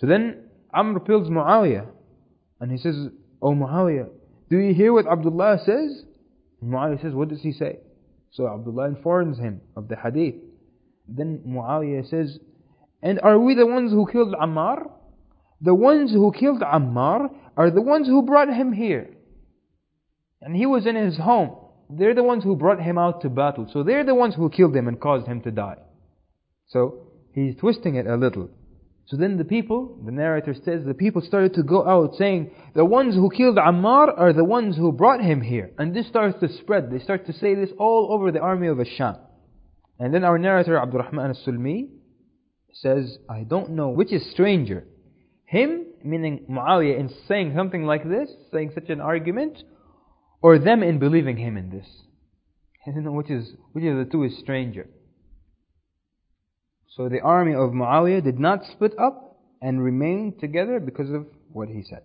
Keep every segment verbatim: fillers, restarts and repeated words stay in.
So then Amr pills Muawiyah, and he says, "Oh Muawiyah, do you hear what Abdullah says?" And Muawiyah says, "What does he say?" So Abdullah informs him of the hadith. Then Muawiyah says, "And are we the ones who killed Ammar? The ones who killed Ammar are the ones who brought him here. And he was in his home. They're the ones who brought him out to battle. So they're the ones who killed him and caused him to die." So he's twisting it a little. So then the people, the narrator says, the people started to go out saying, "The ones who killed Ammar are the ones who brought him here." And this starts to spread. They start to say this all over the army of Ash-Sham. And then our narrator, Abdurrahman al-Sulmi, says, "I don't know which is stranger. Him, meaning Muawiyah, in saying something like this, saying such an argument, or them in believing him in this. I don't know which is which of the two is stranger." So the army of Muawiyah did not split up and remain together because of what he said.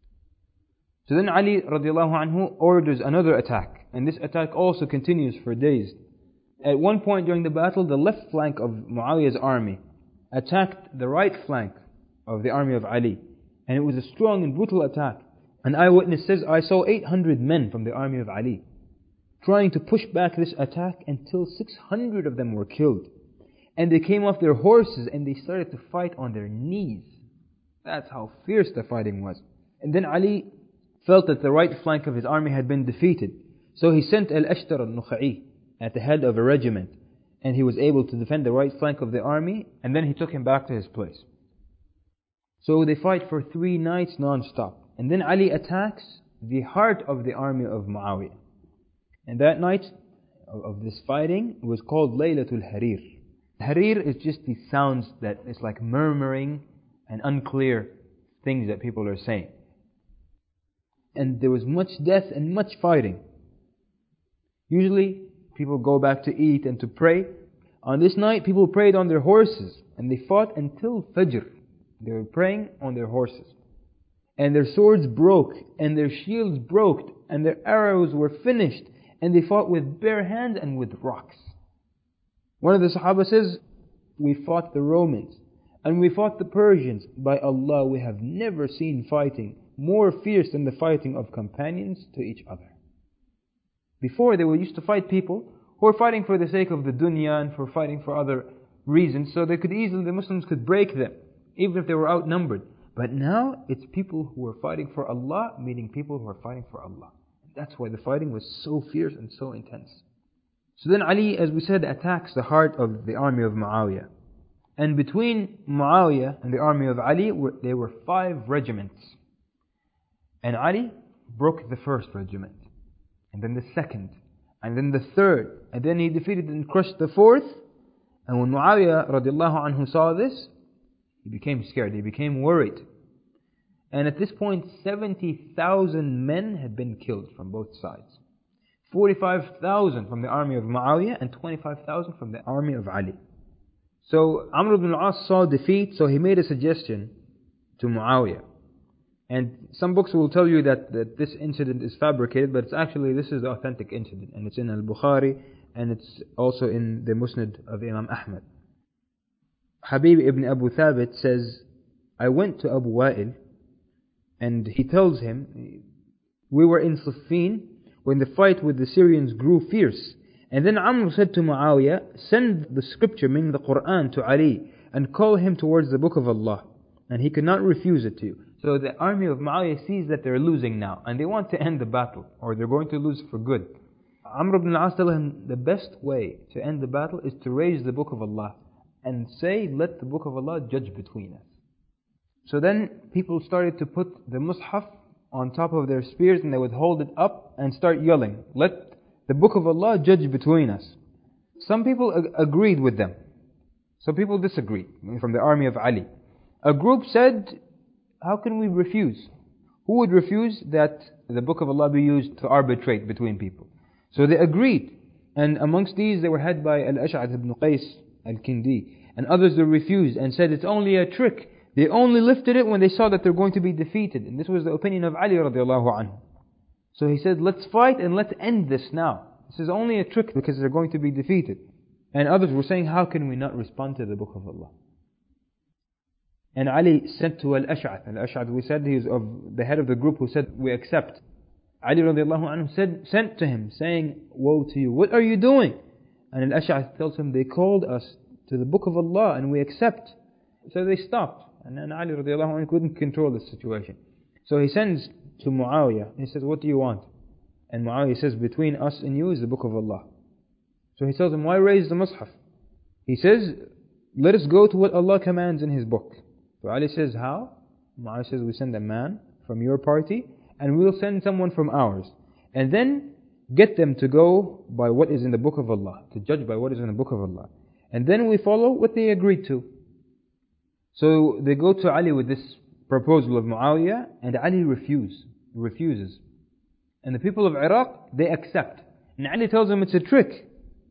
So then Ali radiallahu anhu orders another attack, and this attack also continues for days. At one point during the battle, the left flank of Muawiyah's army attacked the right flank of the army of Ali, and it was a strong and brutal attack. An eyewitness says, "I saw eight hundred men from the army of Ali trying to push back this attack until six hundred of them were killed. And they came off their horses and they started to fight on their knees." That's how fierce the fighting was. And then Ali felt that the right flank of his army had been defeated. So he sent Al-Ashtar al-Nukha'i at the head of a regiment, and he was able to defend the right flank of the army, and then he took him back to his place. So they fight for three nights non-stop. And then Ali attacks the heart of the army of Muawiyah. And that night of this fighting was called Laylatul Harir. Harir is just these sounds that it's like murmuring and unclear things that people are saying. And there was much death and much fighting. Usually people go back to eat and to pray. On this night people prayed on their horses and they fought until Fajr. They were praying on their horses. And their swords broke and their shields broke and their arrows were finished, and they fought with bare hands and with rocks. One of the Sahaba says, "We fought the Romans and we fought the Persians. By Allah, we have never seen fighting more fierce than the fighting of companions to each other." Before, they were used to fight people who were fighting for the sake of the dunya and for fighting for other reasons, so they could easily, the Muslims could break them, even if they were outnumbered. But now, it's people who are fighting for Allah, meaning people who are fighting for Allah. That's why the fighting was so fierce and so intense. So then Ali, as we said, attacks the heart of the army of Muawiyah. And between Muawiyah and the army of Ali, there were five regiments. And Ali broke the first regiment, and then the second, and then the third, and then he defeated and crushed the fourth. And when Muawiyah radiallahu anhu saw this, he became scared, he became worried. And at this point, seventy thousand men had been killed from both sides. forty-five thousand from the army of Muawiyah and twenty-five thousand from the army of Ali. So Amr ibn al-As saw defeat, so he made a suggestion to Muawiyah. And some books will tell you that, that this incident is fabricated, but it's actually, this is the authentic incident. And it's in Al-Bukhari, and it's also in the Musnad of Imam Ahmad. Habib ibn Abu Thabit says, "I went to Abu Wa'il, and he tells him, we were in Siffin when the fight with the Syrians grew fierce. And then Amr said to Muawiyah, send the scripture, meaning the Quran, to Ali and call him towards the book of Allah. And he could not refuse it to you." So the army of Muawiyah sees that they're losing now, and they want to end the battle, or they're going to lose for good. Amr ibn al-As tells him the best way to end the battle is to raise the book of Allah and say, let the book of Allah judge between us. So then people started to put the Mus'haf on top of their spears, and they would hold it up and start yelling, let the book of Allah judge between us. Some people ag- agreed with them. Some people disagreed from the army of Ali. A group said, how can we refuse? Who would refuse that the book of Allah be used to arbitrate between people? So they agreed. And amongst these, they were headed by Al-Ash'ath ibn Qais al-Kindi. And others they refused and said, it's only a trick. They only lifted it when they saw that they're going to be defeated. And this was the opinion of Ali radiallahu anhu. So he said, let's fight and let's end this now. This is only a trick because they're going to be defeated. And others were saying, how can we not respond to the book of Allah? And Ali sent to Al-Ash'ath. Al-Ash'ath, we said, he is of the head of the group who said, we accept. Ali radiallahu anhu said, sent to him, saying, woe to you, what are you doing? And Al-Ash'ath tells him, they called us to the book of Allah and we accept. So they stopped. And then Ali radiallahu anhu couldn't control the situation. So he sends to Muawiyah. He says, what do you want? And Muawiyah says, between us and you is the book of Allah. So he tells him, why raise the Mus'haf? He says, let us go to what Allah commands in His book. So Ali says, how? Muawiyah says, we send a man from your party and we'll send someone from ours. And then get them to go by what is in the book of Allah, to judge by what is in the book of Allah. And then we follow what they agreed to. So they go to Ali with this proposal of Muawiyah, and Ali refuse, refuses. And the people of Iraq, they accept. And Ali tells them it's a trick.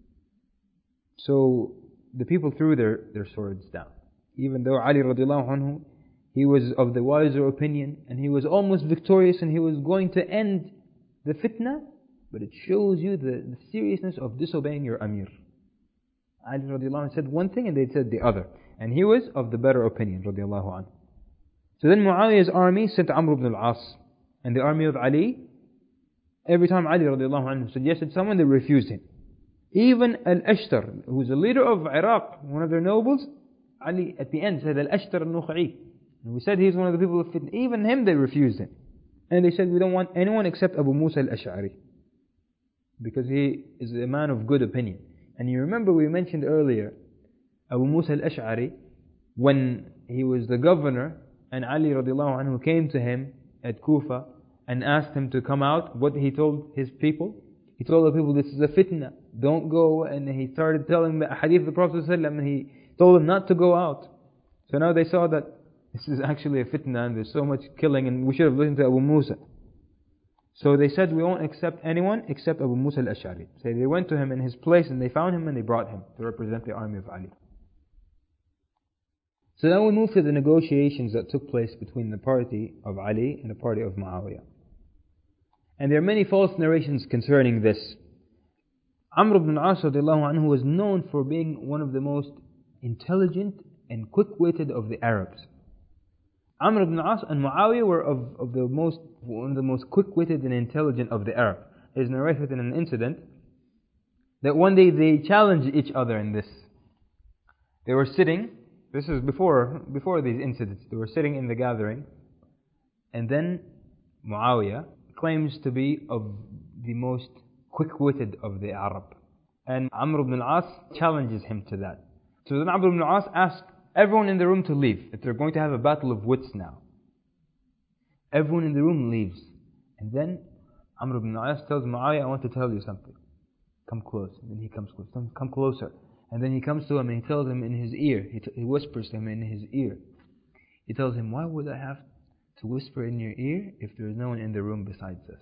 So the people threw their, their swords down. Even though Ali radiallahu anhu, he was of the wiser opinion, and he was almost victorious, and he was going to end the fitna, but it shows you the, the seriousness of disobeying your Amir. Ali radiallahu anhu said one thing and they said the other. And he was of the better opinion radiallahu anhu. So then Muawiyah's army sent Amr ibn al-As. And the army of Ali, every time Ali radiallahu anhu suggested someone, they refused him. Even Al-Ashtar, who was the leader of Iraq, one of their nobles, Ali at the end said Al-Ashtar al-Nukhai. And we said he's one of the people of fitna. Even him they refused him. And they said we don't want anyone except Abu Musa al-Ash'ari. Because he is a man of good opinion. And you remember we mentioned earlier, Abu Musa al-Ash'ari, when he was the governor, and Ali radiallahu anhu came to him at Kufa and asked him to come out, what he told his people? He told the people, this is a fitna, don't go. And he started telling the hadith of the Prophet ﷺ, and he told them not to go out. So now they saw that this is actually a fitna and there's so much killing, and we should have listened to Abu Musa. So they said, we won't accept anyone except Abu Musa al-Ash'ari. So they went to him in his place and they found him and they brought him to represent the army of Ali. So now we move to the negotiations that took place between the party of Ali and the party of Muawiyah. And there are many false narrations concerning this. Amr ibn al-As radiallahu anhu was known for being one of the most intelligent and quick-witted of the Arabs. Amr ibn al-As and Muawiyah were of, of the most, one of the most quick-witted and intelligent of the Arabs. It is narrated in an incident that one day they challenged each other in this. They were sitting, this is before, before these incidents, they were sitting in the gathering, and then Muawiyah claims to be of the most quick-witted of the Arab. And Amr ibn al-As challenges him to that. So then Amr ibn al-As asked everyone in the room to leave, if they're going to have a battle of wits now. Everyone in the room leaves. And then Amr ibn al-As tells Muawiyah, I want to tell you something. Come close. And then he comes close. Come closer. And then he comes to him and he tells him in his ear, he, t- he whispers to him in his ear. He tells him, why would I have to whisper in your ear if there is no one in the room besides us?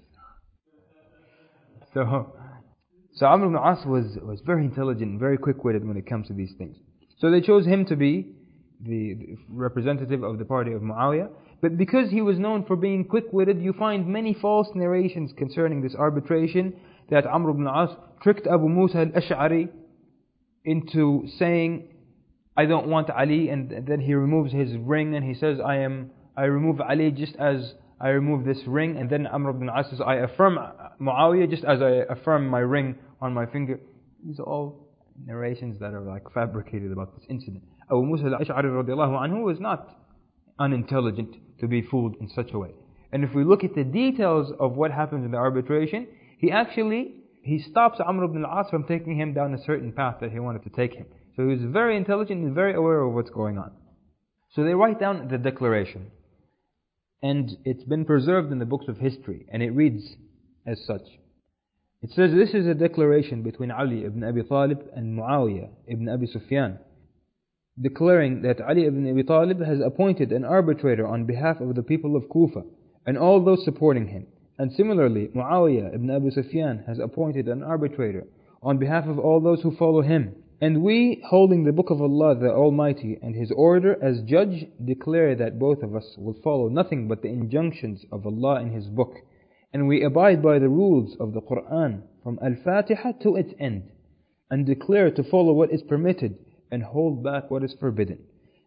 So, so Amr ibn al-As was, was very intelligent and very quick-witted when it comes to these things. So they chose him to be the, the representative of the party of Muawiyah. But because he was known for being quick-witted, you find many false narrations concerning this arbitration, that Amr ibn al-As tricked Abu Musa al-Ash'ari into saying, I don't want Ali, and then he removes his ring and he says, I am, I remove Ali just as I remove this ring. And then Amr ibn al-As says, I affirm Muawiyah just as I affirm my ring on my finger. These are all narrations that are like fabricated about this incident. Abu Musa al-Ash'ari radiallahu anhu was not unintelligent to be fooled in such a way. And if we look at the details of what happens in the arbitration, he actually, he stops Amr ibn al-As from taking him down a certain path that he wanted to take him. So he was very intelligent and very aware of what's going on. So they write down the declaration. And it's been preserved in the books of history. And it reads as such. It says, this is a declaration between Ali ibn Abi Talib and Muawiyah ibn Abi Sufyan, declaring that Ali ibn Abi Talib has appointed an arbitrator on behalf of the people of Kufa and all those supporting him. And similarly, Muawiyah ibn Abi Sufyan has appointed an arbitrator on behalf of all those who follow him. And we, holding the book of Allah the Almighty and His order as judge, declare that both of us will follow nothing but the injunctions of Allah in His book. And we abide by the rules of the Qur'an from Al-Fatiha to its end, and declare to follow what is permitted and hold back what is forbidden.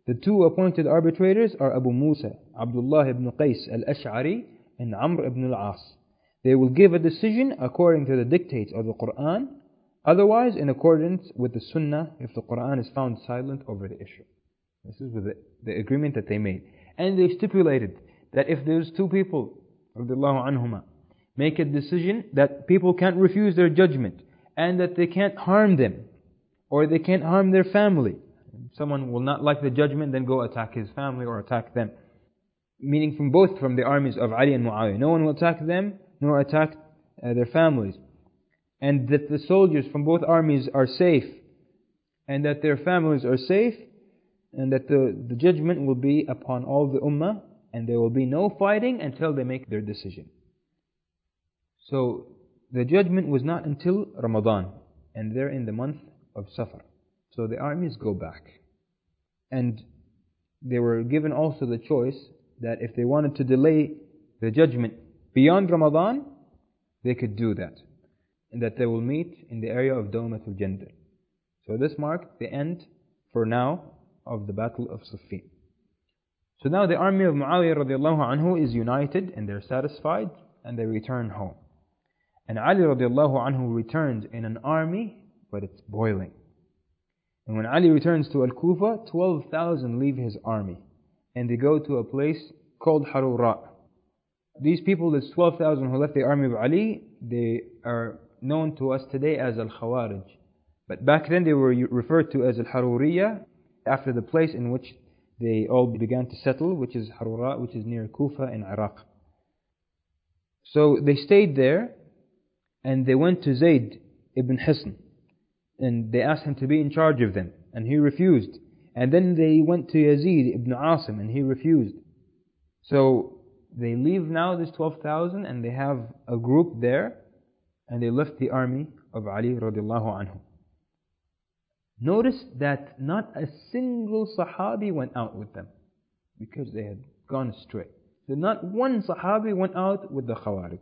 The two appointed arbitrators are Abu Musa, Abdullah ibn Qais al-Ash'ari, and Amr ibn al-As. They will give a decision according to the dictates of the Quran, otherwise in accordance with the Sunnah if the Quran is found silent over the issue. This is with the, the agreement that they made. And they stipulated that if there's two people, radiallahu anhuma, make a decision that people can't refuse their judgment, and that they can't harm them, or they can't harm their family. Someone will not like the judgment, then go attack his family or attack them. Meaning from both from the armies of Ali and Muawiyah. No one will attack them, nor attack uh, their families. And that the soldiers from both armies are safe, and that their families are safe, and that the, the judgment will be upon all the ummah, and there will be no fighting until they make their decision. So the judgment was not until Ramadan, and they're in the month of Safar. So the armies go back. And they were given also the choice that if they wanted to delay the judgment beyond Ramadan, they could do that. And that they will meet in the area of Dawmatul Jandal. So this marked the end, for now, of the Battle of Siffin. So now the army of Muawiyah radiallahu anhu is united, and they're satisfied, and they return home. And Ali radiallahu anhu returns in an army, but it's boiling. And when Ali returns to Al-Kufa, twelve thousand leave his army. And they go to a place called Harura. These people, this twelve thousand who left the army of Ali, they are known to us today as Al-Khawarij. But back then they were referred to as Al-Haruriyya, after the place in which they all began to settle, which is Harura, which is near Kufa in Iraq. So they stayed there, and they went to Zayd ibn Hisn, and they asked him to be in charge of them, and he refused. And then they went to Yazid ibn Asim, and he refused. So they leave now this twelve thousand, and they have a group there, and they left the army of Ali radiallahu anhu. Notice that not a single Sahabi went out with them, because they had gone astray. So not one Sahabi went out with the Khawarij.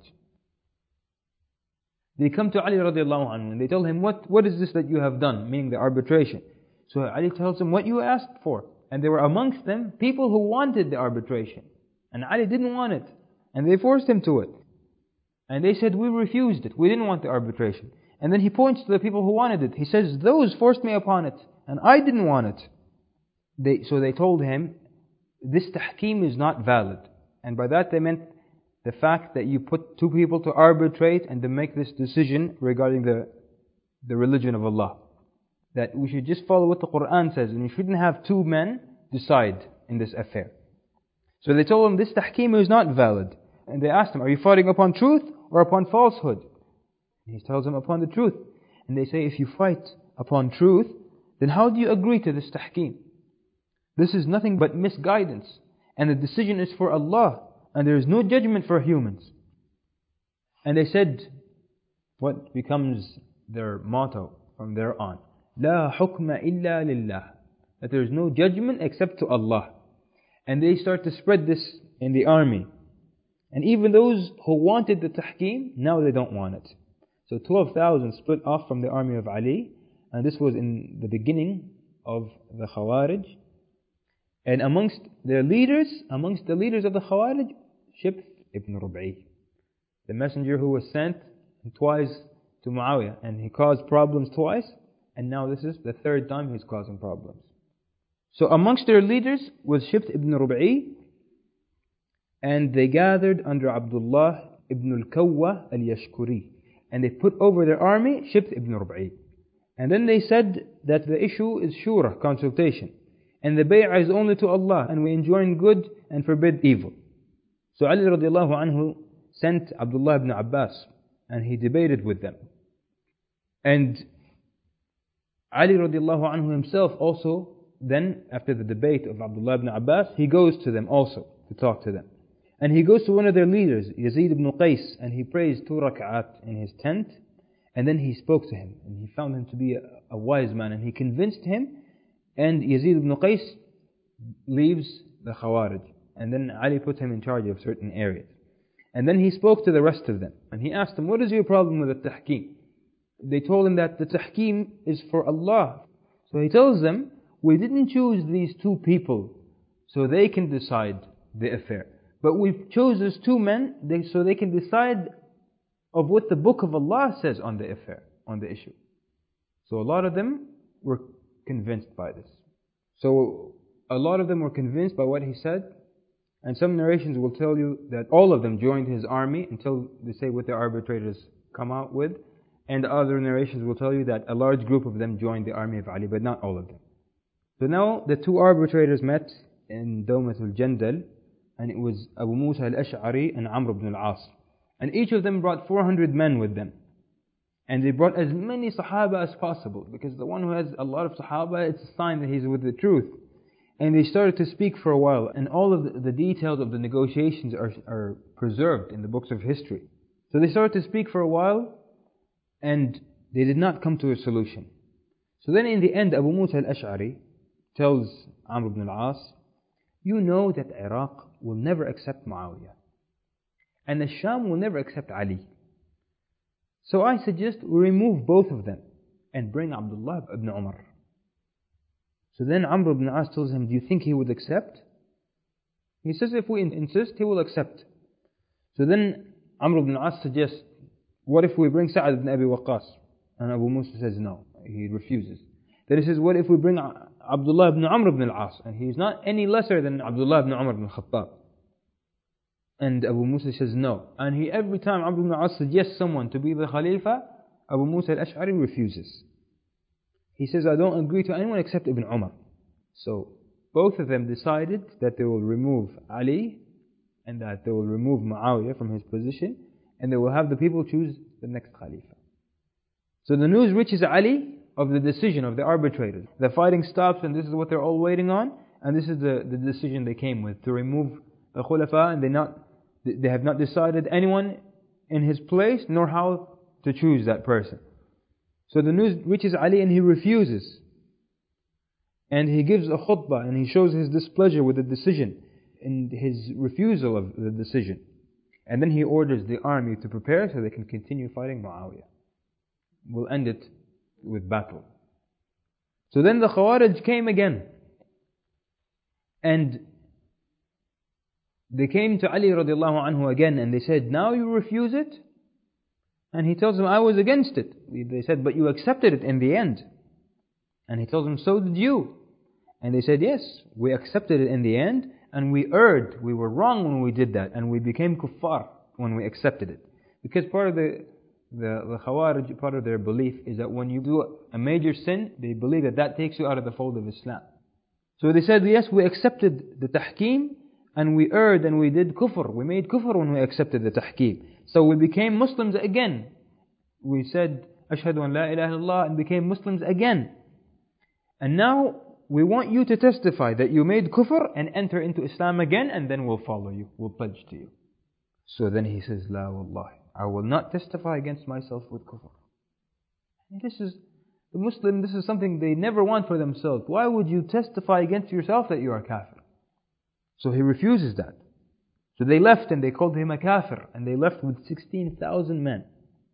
They come to Ali radiallahu anhu and they tell him, what, what is this that you have done? Meaning the arbitration. So Ali tells them, what you asked for. And there were amongst them people who wanted the arbitration. And Ali didn't want it. And they forced him to it. And they said, we refused it. We didn't want the arbitration. And then he points to the people who wanted it. He says, those forced me upon it. And I didn't want it. They, so they told him, this tahkeem is not valid. And by that they meant the fact that you put two people to arbitrate and to make this decision regarding the, the religion of Allah. That we should just follow what the Quran says, and we shouldn't have two men decide in this affair. So they told him this tahkeem is not valid. And they asked him, are you fighting upon truth or upon falsehood? And he tells them, upon the truth. And they say, if you fight upon truth, then how do you agree to this tahkeem? This is nothing but misguidance. And the decision is for Allah. And there is no judgment for humans. And they said, what becomes their motto from there on? La hukma illa lillah. That there is no judgment except to Allah. And they start to spread this in the army. And even those who wanted the tahkeem, now they don't want it. So twelve thousand split off from the army of Ali. And this was in the beginning of the Khawarij. And amongst their leaders, amongst the leaders of the Khawarij, Shibth ibn Rub'i, the messenger who was sent twice to Muawiyah, and he caused problems twice, and now this is the third time he's causing problems. So amongst their leaders was Shibth ibn Rub'i, and they gathered under Abdullah ibn al-Kawwa al-Yashkuri, and they put over their army Shibth ibn Rub'i. And then they said that the issue is shura, consultation, and the bay'ah is only to Allah, and we enjoin good and forbid evil. So Ali radiallahu anhu sent Abdullah ibn Abbas, and he debated with them. And Ali radiallahu anhu himself also, then after the debate of Abdullah ibn Abbas, he goes to them also to talk to them. And he goes to one of their leaders, Yazid ibn Qais, and he prays two rak'at in his tent. And then he spoke to him, and he found him to be a, a wise man, and he convinced him. And Yazid ibn Qais leaves the Khawarij. And then Ali put him in charge of certain areas. And then he spoke to the rest of them. And he asked them, what is your problem with the tahkeem? They told him that the tahkeem is for Allah. So he tells them, we didn't choose these two people so they can decide the affair, but we chose these two men they, so they can decide of what the Book of Allah says on the affair, on the issue. So a lot of them were convinced by this. So a lot of them were convinced by what he said, and some narrations will tell you that all of them joined his army until they say what the arbitrators come out with, and other narrations will tell you that a large group of them joined the army of Ali, but not all of them. So now the two arbitrators met in Dawmat al-Jandal, and it was Abu Musa al-Ash'ari and Amr ibn al-As. And each of them brought four hundred men with them. And they brought as many Sahaba as possible, because the one who has a lot of Sahaba, it's a sign that he's with the truth. And they started to speak for a while, and all of the, the details of the negotiations are, are preserved in the books of history. So they started to speak for a while, and they did not come to a solution. So then in the end, Abu Musa al-Ash'ari tells Amr ibn al-As, you know that Iraq will never accept Muawiyah, and the Sham will never accept Ali. So I suggest we remove both of them and bring Abdullah ibn Umar. So then Amr ibn al-As tells him, do you think he would accept? He says, if we insist, he will accept. So then Amr ibn al-As suggests, what if we bring Sa'ad ibn Abi Waqqas? And Abu Musa says no, he refuses. Then he says, what if we bring Abdullah ibn Amr ibn al-As? And he's not any lesser than Abdullah ibn Umar ibn Khattab. And Abu Musa says no. And he, every time Amr ibn al-As suggests someone to be the Khalifa, Abu Musa al-Ash'ari refuses. He says, I don't agree to anyone except Ibn Umar. So both of them decided that they will remove Ali and that they will remove Muawiyah from his position, and they will have the people choose the next Khalifa. So the news reaches Ali of the decision of the arbitrators. The fighting stops, and this is what they're all waiting on, and this is the, the decision they came with, to remove the Khulafa, and they not they have not decided anyone in his place, nor how to choose that person. So the news reaches Ali, and he refuses. And he gives a khutbah, and he shows his displeasure with the decision, and his refusal of the decision. And then he orders the army to prepare so they can continue fighting Muawiyah. We'll end it with battle. So then the Khawarij came again. And they came to Ali radiallahu anhu again, and they said, now you refuse it? And he tells them, I was against it. They said, but you accepted it in the end. And he tells them, so did you. And they said, yes, we accepted it in the end, and we erred. We were wrong when we did that, and we became kuffar when we accepted it. Because part of the, the, the Khawarij, part of their belief is that when you do a major sin, they believe that that takes you out of the fold of Islam. So they said, yes, we accepted the tahkeem, and we erred and we did kufr. We made kufr when we accepted the tahkeem. So we became Muslims again. We said, Ashhadu an la ilaha illallah, and became Muslims again. And now we want you to testify that you made kufr and enter into Islam again, and then we'll follow you. We'll pledge to you. So then he says, La wallahi, I will not testify against myself with kufr. And this is, the Muslim, this is something they never want for themselves. Why would you testify against yourself that you are kafir? So he refuses that. So they left, and they called him a kafir, and they left with sixteen thousand men.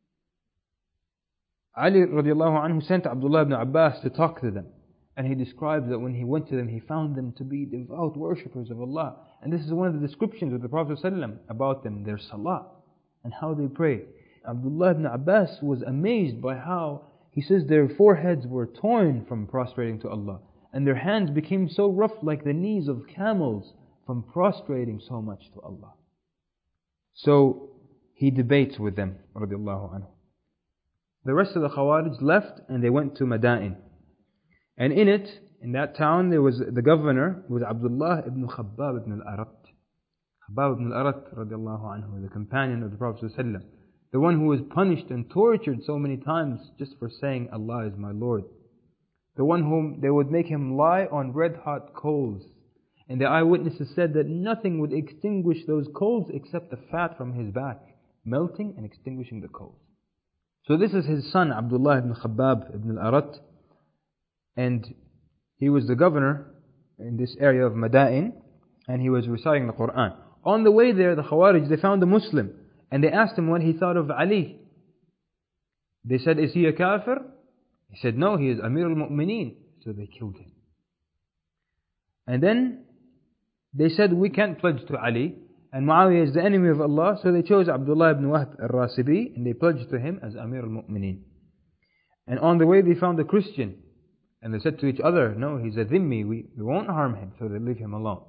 Ali radiallahu anhu sent Abdullah ibn Abbas to talk to them. And he describes that when he went to them, he found them to be devout worshippers of Allah. And this is one of the descriptions of the Prophet ﷺ about them, their salah, and how they pray. Abdullah ibn Abbas was amazed by how, he says, their foreheads were torn from prostrating to Allah. And their hands became so rough like the knees of camels from prostrating so much to Allah. So he debates with them, radiallahu anhu. The rest of the Khawarij left, and they went to Madain. And in it, in that town, there was the governor, was Abdullah ibn Khabbab ibn al-Arat. Khabbab ibn al-Arat, radiallahu anhu, the companion of the Prophet ﷺ, the one who was punished and tortured so many times just for saying, Allah is my Lord. The one whom they would make him lie on red-hot coals. And the eyewitnesses said that nothing would extinguish those coals except the fat from his back, melting and extinguishing the coals. So this is his son, Abdullah ibn Khabbab ibn al-Arat, and he was the governor in this area of Madain, and he was reciting the Quran. On the way there, the Khawarij, they found a Muslim, and they asked him what he thought of Ali. They said, is he a kafir? He said, no, he is Amir al-Mu'mineen. So they killed him. And then they said, we can't pledge to Ali, and Muawiyah is the enemy of Allah, so they chose Abdullah ibn Wahb al-Rasibi, and they pledged to him as Amir al-Mu'mineen. And on the way they found a Christian, and they said to each other, no, he's a dhimmi, we, we won't harm him, so they leave him alone.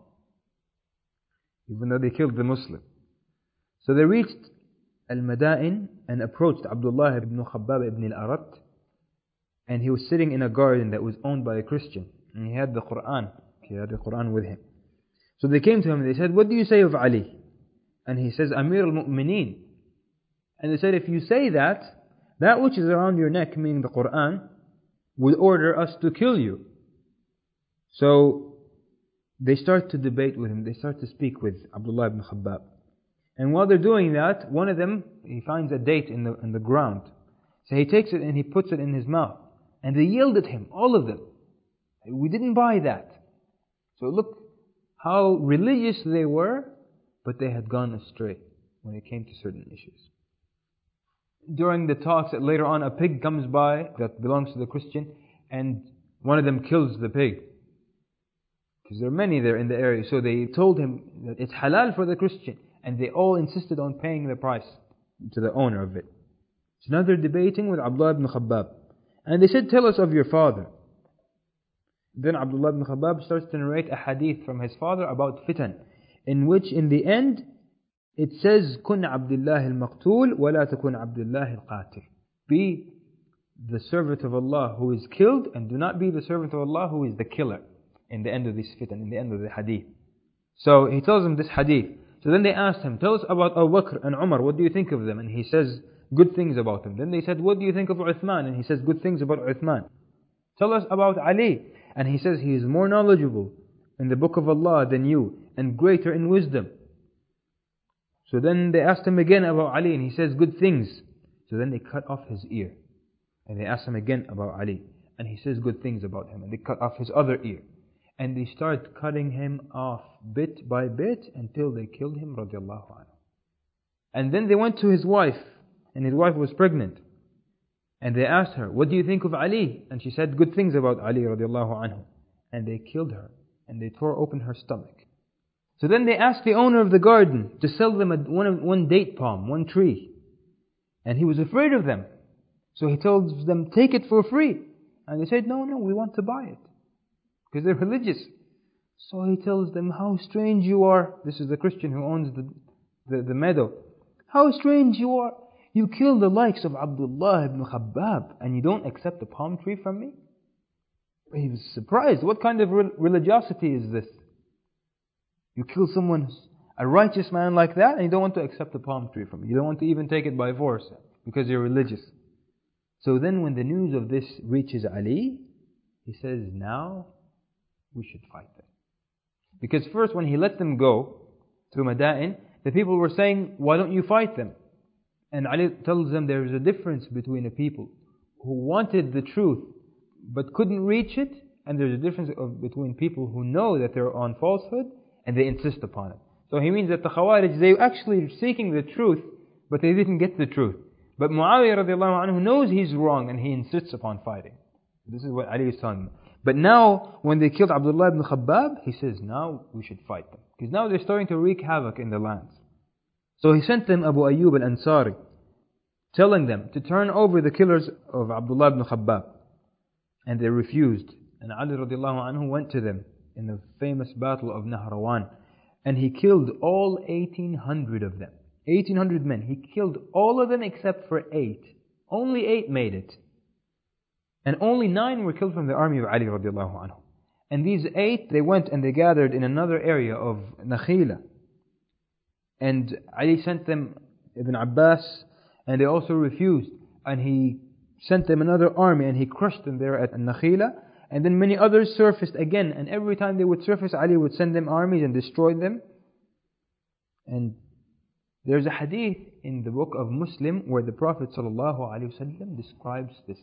Even though they killed the Muslim. So they reached Al-Madain and approached Abdullah ibn Khabbab ibn al-Arat, and he was sitting in a garden that was owned by a Christian, and he had the Quran, he had the Quran with him. So they came to him and they said, what do you say of Ali? And he says, Amir al-Mu'mineen. And they said, if you say that, that which is around your neck, meaning the Quran, would order us to kill you. So they start to debate with him, they start to speak with Abdullah ibn Khabbab. And while they're doing that, one of them, he finds a date in the, in the ground. So he takes it and he puts it in his mouth. And they yelled at him, all of them. We didn't buy that. So look how religious they were, but they had gone astray when it came to certain issues. During the talks, that later on a pig comes by that belongs to the Christian, and one of them kills the pig. Because there are many there in the area. So they told him that it's halal for the Christian, and they all insisted on paying the price to the owner of it. So now they're debating with Abdullah ibn Khabbab. And they said, tell us of your father. Then Abdullah ibn Khabbab starts to narrate a hadith from his father about fitan, in which in the end it says, Kun Abdullah al-Maqtul wa la takun Abdullah al-Qatil. Be the servant of Allah who is killed, and do not be the servant of Allah who is the killer. In the end of this fitan, in the end of the hadith. So he tells them this hadith. So then they asked him, tell us about Abu Bakr and Umar, what do you think of them? And he says good things about them. Then they said, what do you think of Uthman? And he says good things about Uthman. Tell us about Ali. And he says he is more knowledgeable in the book of Allah than you, and greater in wisdom. So then they asked him again about Ali, and he says good things. So then they cut off his ear. And they asked him again about Ali, and he says good things about him. And they cut off his other ear. And they start cutting him off bit by bit until they killed him, radiallahu anhu. And then they went to his wife, and his wife was pregnant. And they asked her, what do you think of Ali? And she said good things about Ali radiallahu anhu. And they killed her, and they tore open her stomach. So then they asked the owner of the garden to sell them a, one, one date palm, one tree. And he was afraid of them. So he told them, take it for free. And they said, no, no, we want to buy it. Because they're religious. So he tells them, how strange you are. This is the Christian who owns the, the, the meadow. How strange you are. You kill the likes of Abdullah ibn Khabbab, and you don't accept a palm tree from me? He was surprised. What kind of religiosity is this? You kill someone, a righteous man like that, and you don't want to accept a palm tree from me. You don't want to even take it by force, because you're religious. So then when the news of this reaches Ali, he says, now we should fight them. Because first when he let them go through Madain, the people were saying, why don't you fight them? And Ali tells them there is a difference between the people who wanted the truth but couldn't reach it, and there's a difference of, between people who know that they're on falsehood and they insist upon it. So he means that the Khawarij, they were actually seeking the truth, but they didn't get the truth. But Muawiyah radiallahu anhu knows he's wrong, and he insists upon fighting. This is what Ali is telling them. But now, when they killed Abdullah ibn Khabbab, he says, now we should fight them. Because now they're starting to wreak havoc in the lands. So he sent them Abu Ayyub al-Ansari, telling them to turn over the killers of Abdullah ibn Khabbab. And they refused. And Ali radiallahu anhu went to them in the famous battle of Nahrawan. And he killed all eighteen hundred of them. eighteen hundred men. He killed all of them except for eight. Only eight made it. And only nine were killed from the army of Ali radiallahu anhu. And these eight, they went and they gathered in another area of Nakhila. And Ali sent them Ibn Abbas, and they also refused. And he sent them another army, and he crushed them there at Nakhila. And then many others surfaced again, and every time they would surface, Ali would send them armies and destroy them. And there's a hadith in the book of Muslim where the Prophet ﷺ describes this.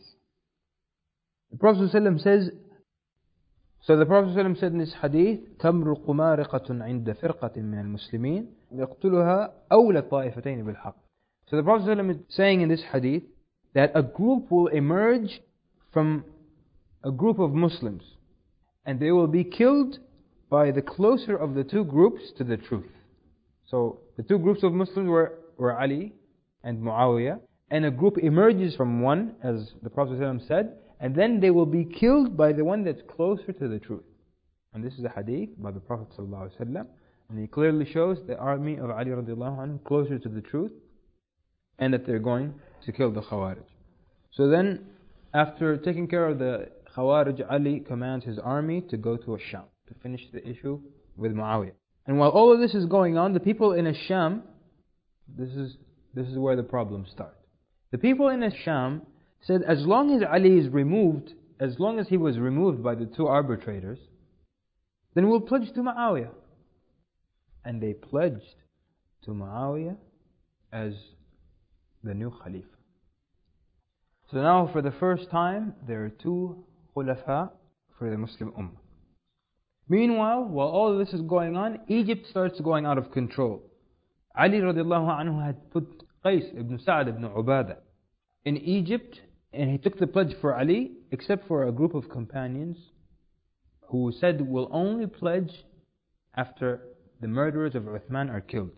The Prophet ﷺ says, so the Prophet ﷺ said in this hadith, تَمْرُقُ مَارِقَةٌ عِنْدَ فِرْقَةٍ مِنَ الْمُسْلِمِينَ يَقْتُلُهَا أَوْلَى الطَّائِفَتَيْنِ بِالْحَقِّ. So the Prophet ﷺ is saying in this hadith that a group will emerge from a group of Muslims, and they will be killed by the closer of the two groups to the truth. So the two groups of Muslims were, were Ali and Muawiyah, and a group emerges from one, as the Prophet ﷺ said, and then they will be killed by the one that's closer to the truth. And this is a hadith by the Prophet ﷺ, and he clearly shows the army of Ali radiallahu anhu closer to the truth, and that they're going to kill the Khawarij. So then, after taking care of the Khawarij, Ali commands his army to go to Ash-Sham to finish the issue with Muawiyah. And while all of this is going on, the people in Ash-Sham, this is this is where the problems start. The people in Ash-Sham said, as long as Ali is removed, as long as he was removed by the two arbitrators, then we'll pledge to Muawiyah. And they pledged to Muawiyah as the new Khalifa. So now for the first time, there are two Khulafa for the Muslim Ummah. Meanwhile, while all of this is going on, Egypt starts going out of control. Ali radiallahu anhu had put Qais ibn Sa'd ibn Ubadah in Egypt, and he took the pledge for Ali, except for a group of companions who said, we'll only pledge after the murderers of Uthman are killed.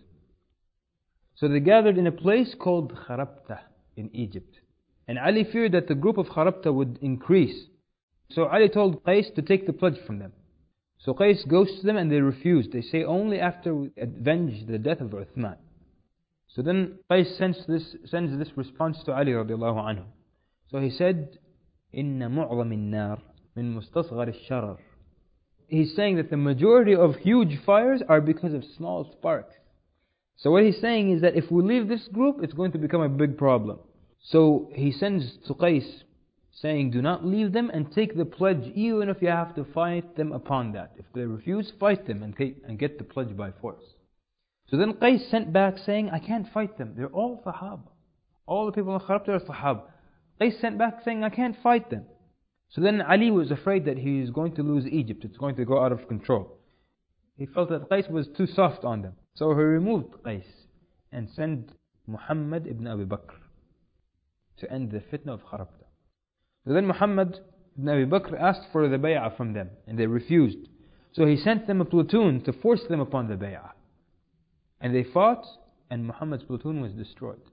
So they gathered in a place called Kharabta in Egypt. And Ali feared that the group of Kharabta would increase. So Ali told Qais to take the pledge from them. So Qais goes to them and they refuse. They say, only after we avenge the death of Uthman. So then Qais sends this, sends this response to Ali radiallahu anhu. So he said, إِنَّ مُعْظَمِ النَّارِ مِن مُسْتَصْغَرِ الشَّرَرِ. He's saying that the majority of huge fires are because of small sparks. So what he's saying is that if we leave this group, it's going to become a big problem. So he sends to Qais saying, do not leave them and take the pledge, even if you have to fight them upon that. If they refuse, fight them and, take, and get the pledge by force. So then Qais sent back saying, I can't fight them. They're all Sahaba. All the people in Kharabta are Sahaba. Qais sent back saying, I can't fight them. So then Ali was afraid that he is going to lose Egypt. It's going to go out of control. He felt that Qais was too soft on them. So he removed Qais and sent Muhammad ibn Abi Bakr to end the fitna of Kharabta. So then Muhammad ibn Abi Bakr asked for the bay'ah from them, and they refused. So he sent them a platoon to force them upon the bay'ah. And they fought, and Muhammad's platoon was destroyed.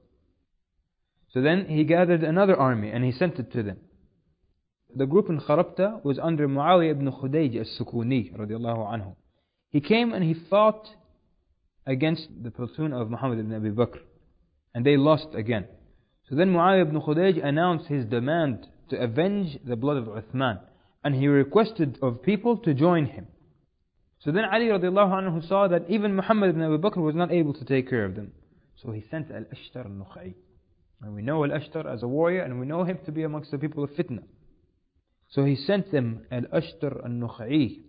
So then he gathered another army, and he sent it to them. The group in Kharabta was under Muawiyah ibn Khudayj as-Sukuni radiallahu anhu. He came and he fought against the platoon of Muhammad ibn Abi Bakr, and they lost again. So then Muawiyah ibn Khudayj announced his demand to avenge the blood of Uthman, and he requested of people to join him. So then Ali radiallahu anhu saw that even Muhammad ibn Abi Bakr was not able to take care of them. So he sent Al-Ashtar al-Nukha'i. And we know Al-Ashtar as a warrior, and we know him to be amongst the people of fitna. So he sent them Al-Ashtar al-Nukha'i.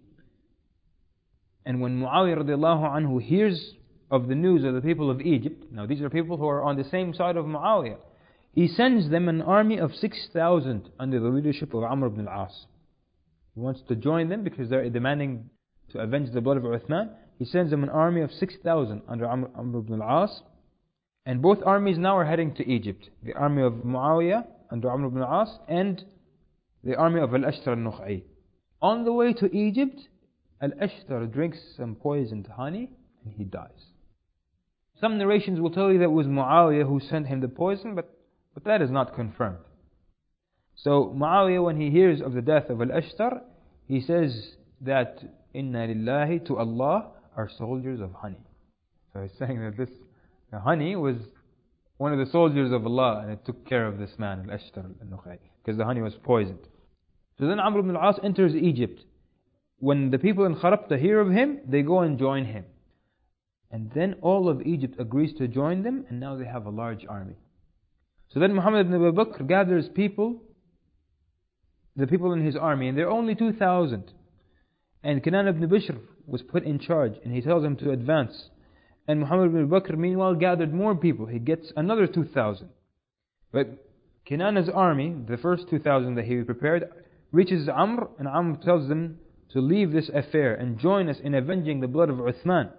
And when Muawiyah radiallahu anhu hears of the news of the people of Egypt, now these are people who are on the same side of Muawiyah, he sends them an army of six thousand under the leadership of Amr ibn al-As. He wants to join them because they're demanding to avenge the blood of Uthman. He sends them an army of six thousand under Amr, Amr ibn al-As. And both armies now are heading to Egypt. The army of Muawiyah under Amr ibn al-As and the army of Al-Ashtar al-Nukha'i. On the way to Egypt, Al-Ashtar drinks some poisoned honey and he dies. Some narrations will tell you that it was Muawiyah who sent him the poison, but, but that is not confirmed. So Muawiyah, when he hears of the death of Al-Ashtar, he says that Inna lillahi, to Allah are soldiers of honey. So he's saying that this the honey was one of the soldiers of Allah, and it took care of this man, Al-Ashtar al-Nukha'i, because the honey was poisoned. So then Amr ibn al-As enters Egypt. When the people in Kharabta hear of him, they go and join him. And then all of Egypt agrees to join them, and now they have a large army. So then Muhammad ibn Abi Bakr gathers people, the people in his army, and there are only two thousand. And Kinan ibn Bishr was put in charge, and he tells them to advance. And Muhammad ibn Abi Bakr meanwhile gathered more people. He gets another two thousand. But Kinana's army, the first two thousand that he prepared, reaches Amr, and Amr tells them to leave this affair and join us in avenging the blood of Uthman.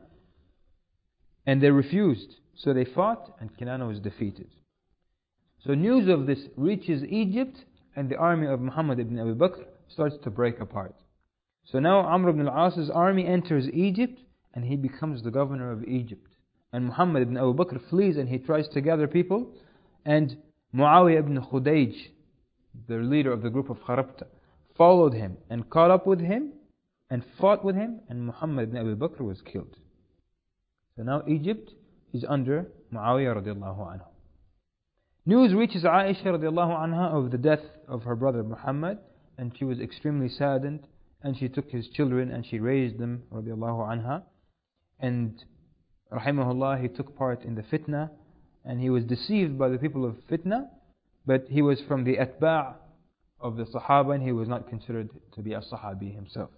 And they refused. So they fought, and Kinana was defeated. So news of this reaches Egypt, and the army of Muhammad ibn Abi Bakr starts to break apart. So now Amr ibn al-As's army enters Egypt and he becomes the governor of Egypt. And Muhammad ibn Abu Bakr flees and he tries to gather people. And Muawiyah ibn Khudayj, the leader of the group of Kharabta, followed him and caught up with him and fought with him, and Muhammad ibn Abu Bakr was killed. So now Egypt is under Muawiyah radiallahu anhu. News reaches Aisha radiallahu anha of the death of her brother Muhammad, and she was extremely saddened, and she took his children and she raised them radiallahu anha. And rahimahullah, he took part in the fitna, and he was deceived by the people of fitna, but he was from the atba' of the Sahaba, and he was not considered to be a Sahabi himself.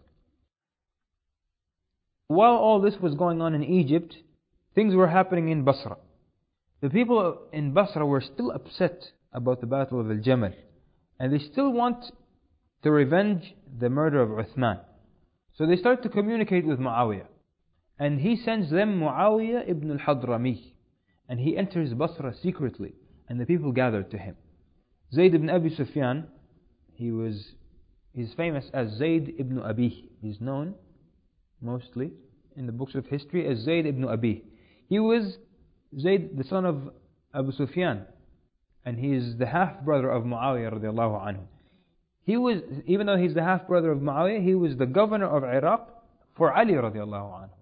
While all this was going on in Egypt, things were happening in Basra. The people in Basra were still upset about the Battle of Al-Jamal, and they still want to revenge the murder of Uthman. So they start to communicate with Muawiyah, and he sends them Muawiyah ibn al-Hadrami, and he enters Basra secretly, and the people gathered to him. Zayd ibn Abi Sufyan, he was he's famous as Zayd ibn Abi. He's known mostly in the books of history as Zayd ibn Abi. He was Zayd, the son of Abu Sufyan, and he is the half brother of Muawiyah radiallahu anhu. He was, even though he's the half brother of Muawiyah, he was the governor of Iraq for Ali radiallahu anhu.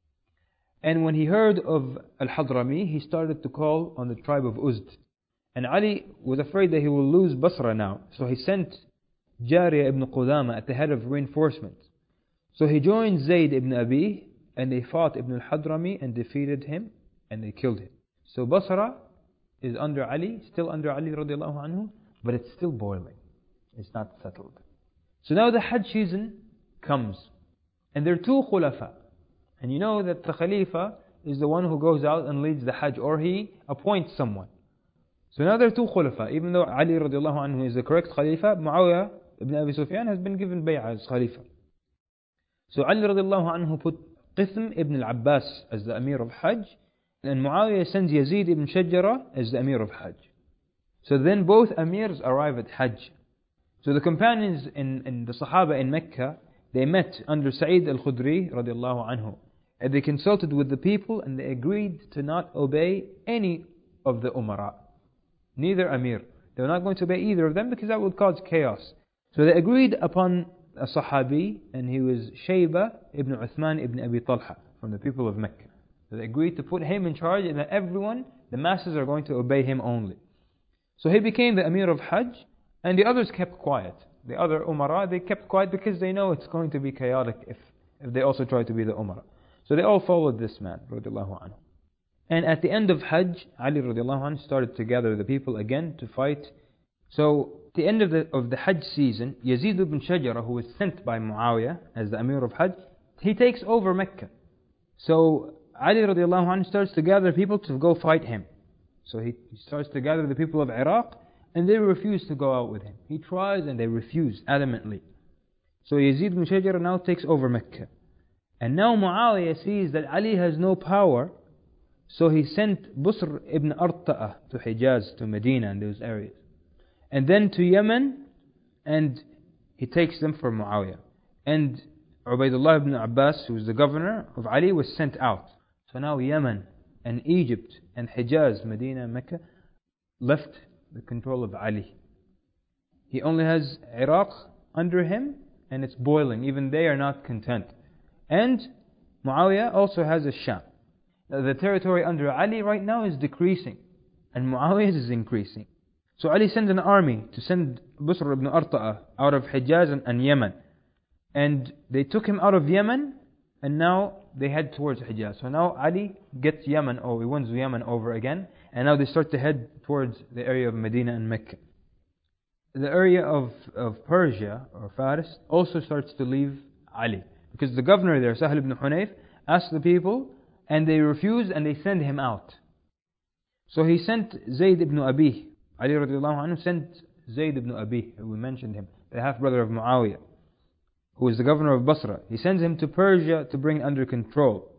And when he heard of Al-Hadrami, he started to call on the tribe of Uzd. And Ali was afraid that he will lose Basra now, so he sent Jariyah ibn Qudama at the head of reinforcements. So he joined Zayd ibn Abi, and they fought Ibn al-Hadrami and defeated him, and they killed him. So Basra is under Ali, still under Ali radiallahu anhu, but it's still boiling. It's not settled. So now the Hajj season comes, and there are two khulafa. And you know that the Khalifa is the one who goes out and leads the Hajj, or he appoints someone. So now there are two khulafa. Even though Ali radiallahu anhu is the correct Khalifa, Muawiyah ibn Abi Sufyan has been given bay'ah as Khalifa. So Ali radiallahu anhu put Qithm ibn al-Abbas as the Amir of Hajj, and Muawiyah sends Yazid ibn Shajjara as the Amir of Hajj. So then both Amirs arrive at Hajj. So the companions in, in the Sahaba in Mecca, they met under Sa'id al-Khudri radiallahu anhu, and they consulted with the people and they agreed to not obey any of the Umara, neither Amir. They were not going to obey either of them because that would cause chaos. So they agreed upon a Sahabi, and he was Shayba ibn Uthman ibn Abi Talha from the people of Mecca. So they agreed to put him in charge, and that everyone, the masses, are going to obey him only. So he became the Amir of Hajj, and the others kept quiet. The other Umara, they kept quiet because they know it's going to be chaotic if, if they also try to be the Umara. So they all followed this man, radiallahu anhu. And at the end of Hajj, Ali radiallahu anhu started to gather the people again to fight. So at the end of the, of the Hajj season, Yazid ibn Shajjara, who was sent by Muawiyah as the Amir of Hajj, he takes over Mecca. So Ali radiallahu anhu starts to gather people to go fight him. So he starts to gather the people of Iraq, and they refuse to go out with him. He tries and they refuse adamantly. So Yazid ibn Shajjara now takes over Mecca. And now Muawiyah sees that Ali has no power, so he sent Busr ibn Arta'ah to Hijaz, to Medina and those areas. And then to Yemen, and he takes them for Muawiyah. And Ubaidullah ibn Abbas, who was the governor of Ali, was sent out. So now Yemen and Egypt and Hijaz, Medina and Mecca, left the control of Ali. He only has Iraq under him, and it's boiling. Even they are not content. And Muawiyah also has a Sham. Now the territory under Ali right now is decreasing, and Muawiyah's is increasing. So Ali sends an army to send Busr ibn Arta'ah out of Hijaz and, and Yemen. And they took him out of Yemen, and now they head towards Hijaz. So now Ali gets Yemen, or he wins Yemen over again, and now they start to head towards the area of Medina and Mecca. The area of, of Persia, or Faris, also starts to leave Ali. Because the governor there, Sahl ibn Hunayf, asked the people, and they refused, and they send him out. So he sent Zayd ibn Abi. Ali radiallahu anhu sent Zayd ibn Abi, who we mentioned him, the half-brother of Muawiyah, who was the governor of Basra. He sends him to Persia to bring under control.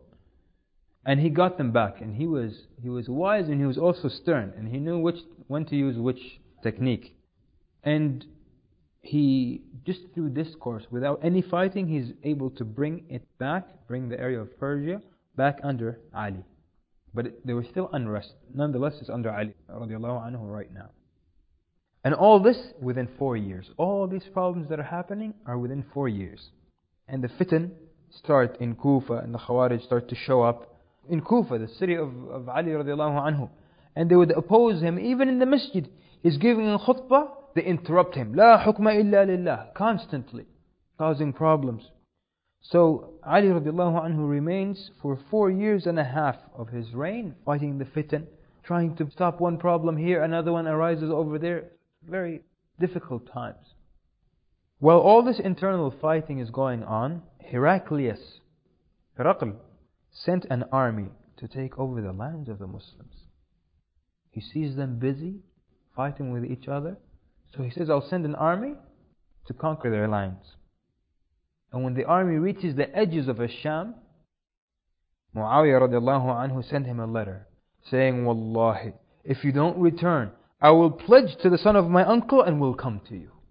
And he got them back, and he was he was wise, and he was also stern, and he knew which when to use which technique. And he, just through discourse, without any fighting, he's able to bring it back, bring the area of Persia back under Ali. But it, there was still unrest. Nonetheless, it's under Ali radiallahu anhu right now. And all this within four years. All these problems that are happening are within four years. And the fitan start in Kufa, and the Khawarij start to show up in Kufa, the city of, of Ali radiallahu anhu. And they would oppose him, even in the masjid. He's giving a khutbah, they interrupt him. La hukma illa lillah, constantly causing problems. So Ali radiallahu anhu remains for four years and a half of his reign, fighting the fitan, trying to stop one problem here, another one arises over there. Very difficult times. While all this internal fighting is going on, Heraclius, Heracl, sent an army to take over the lands of the Muslims. He sees them busy, fighting with each other. So he says, I'll send an army to conquer their lands. And when the army reaches the edges of Ash-Sham, Muawiyah radiallahu anhu sent him a letter saying, Wallahi, if you don't return, I will pledge to the son of my uncle and will come to you.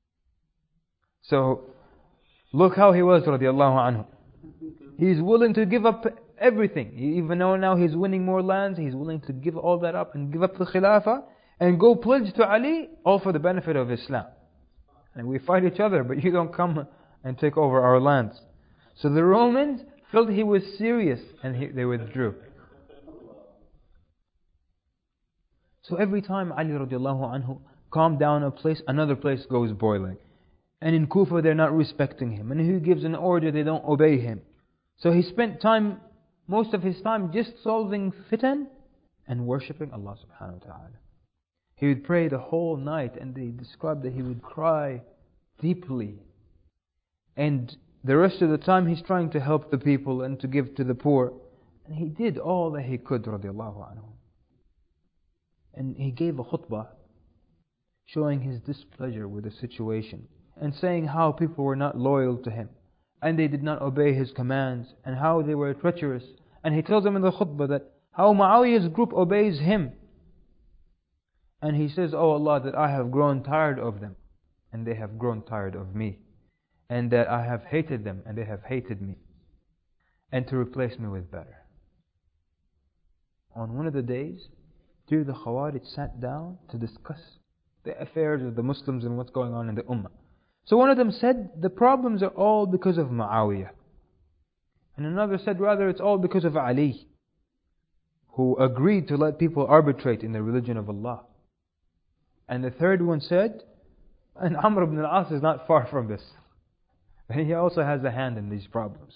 So, look how he was radiallahu anhu. He's willing to give up everything. Even though now he's winning more lands, he's willing to give all that up and give up the Khilafah and go pledge to Ali, all for the benefit of Islam. And we fight each other, but you don't come and take over our lands. So the Romans felt he was serious, and he, they withdrew. So every time Ali radiallahu anhu calmed down a place, another place goes boiling. And in Kufa they're not respecting him. And he gives an order, they don't obey him. So he spent time, most of his time, just solving fitan and worshipping Allah subhanahu wa ta'ala. He would pray the whole night, and they described that he would cry deeply. And the rest of the time he's trying to help the people and to give to the poor. And he did all that he could, radiallahu anhu. And he gave a khutbah showing his displeasure with the situation and saying how people were not loyal to him and they did not obey his commands and how they were treacherous. And he tells them in the khutbah that how Muawiyah's group obeys him. And he says, Oh Allah, that I have grown tired of them and they have grown tired of me. And that I have hated them and they have hated me. And to replace me with better. On one of the days, two of the Khawarij sat down to discuss the affairs of the Muslims and what's going on in the Ummah. So one of them said, the problems are all because of Muawiyah. And another said, rather it's all because of Ali, who agreed to let people arbitrate in the religion of Allah. And the third one said, and Amr ibn al-As is not far from this. And he also has a hand in these problems.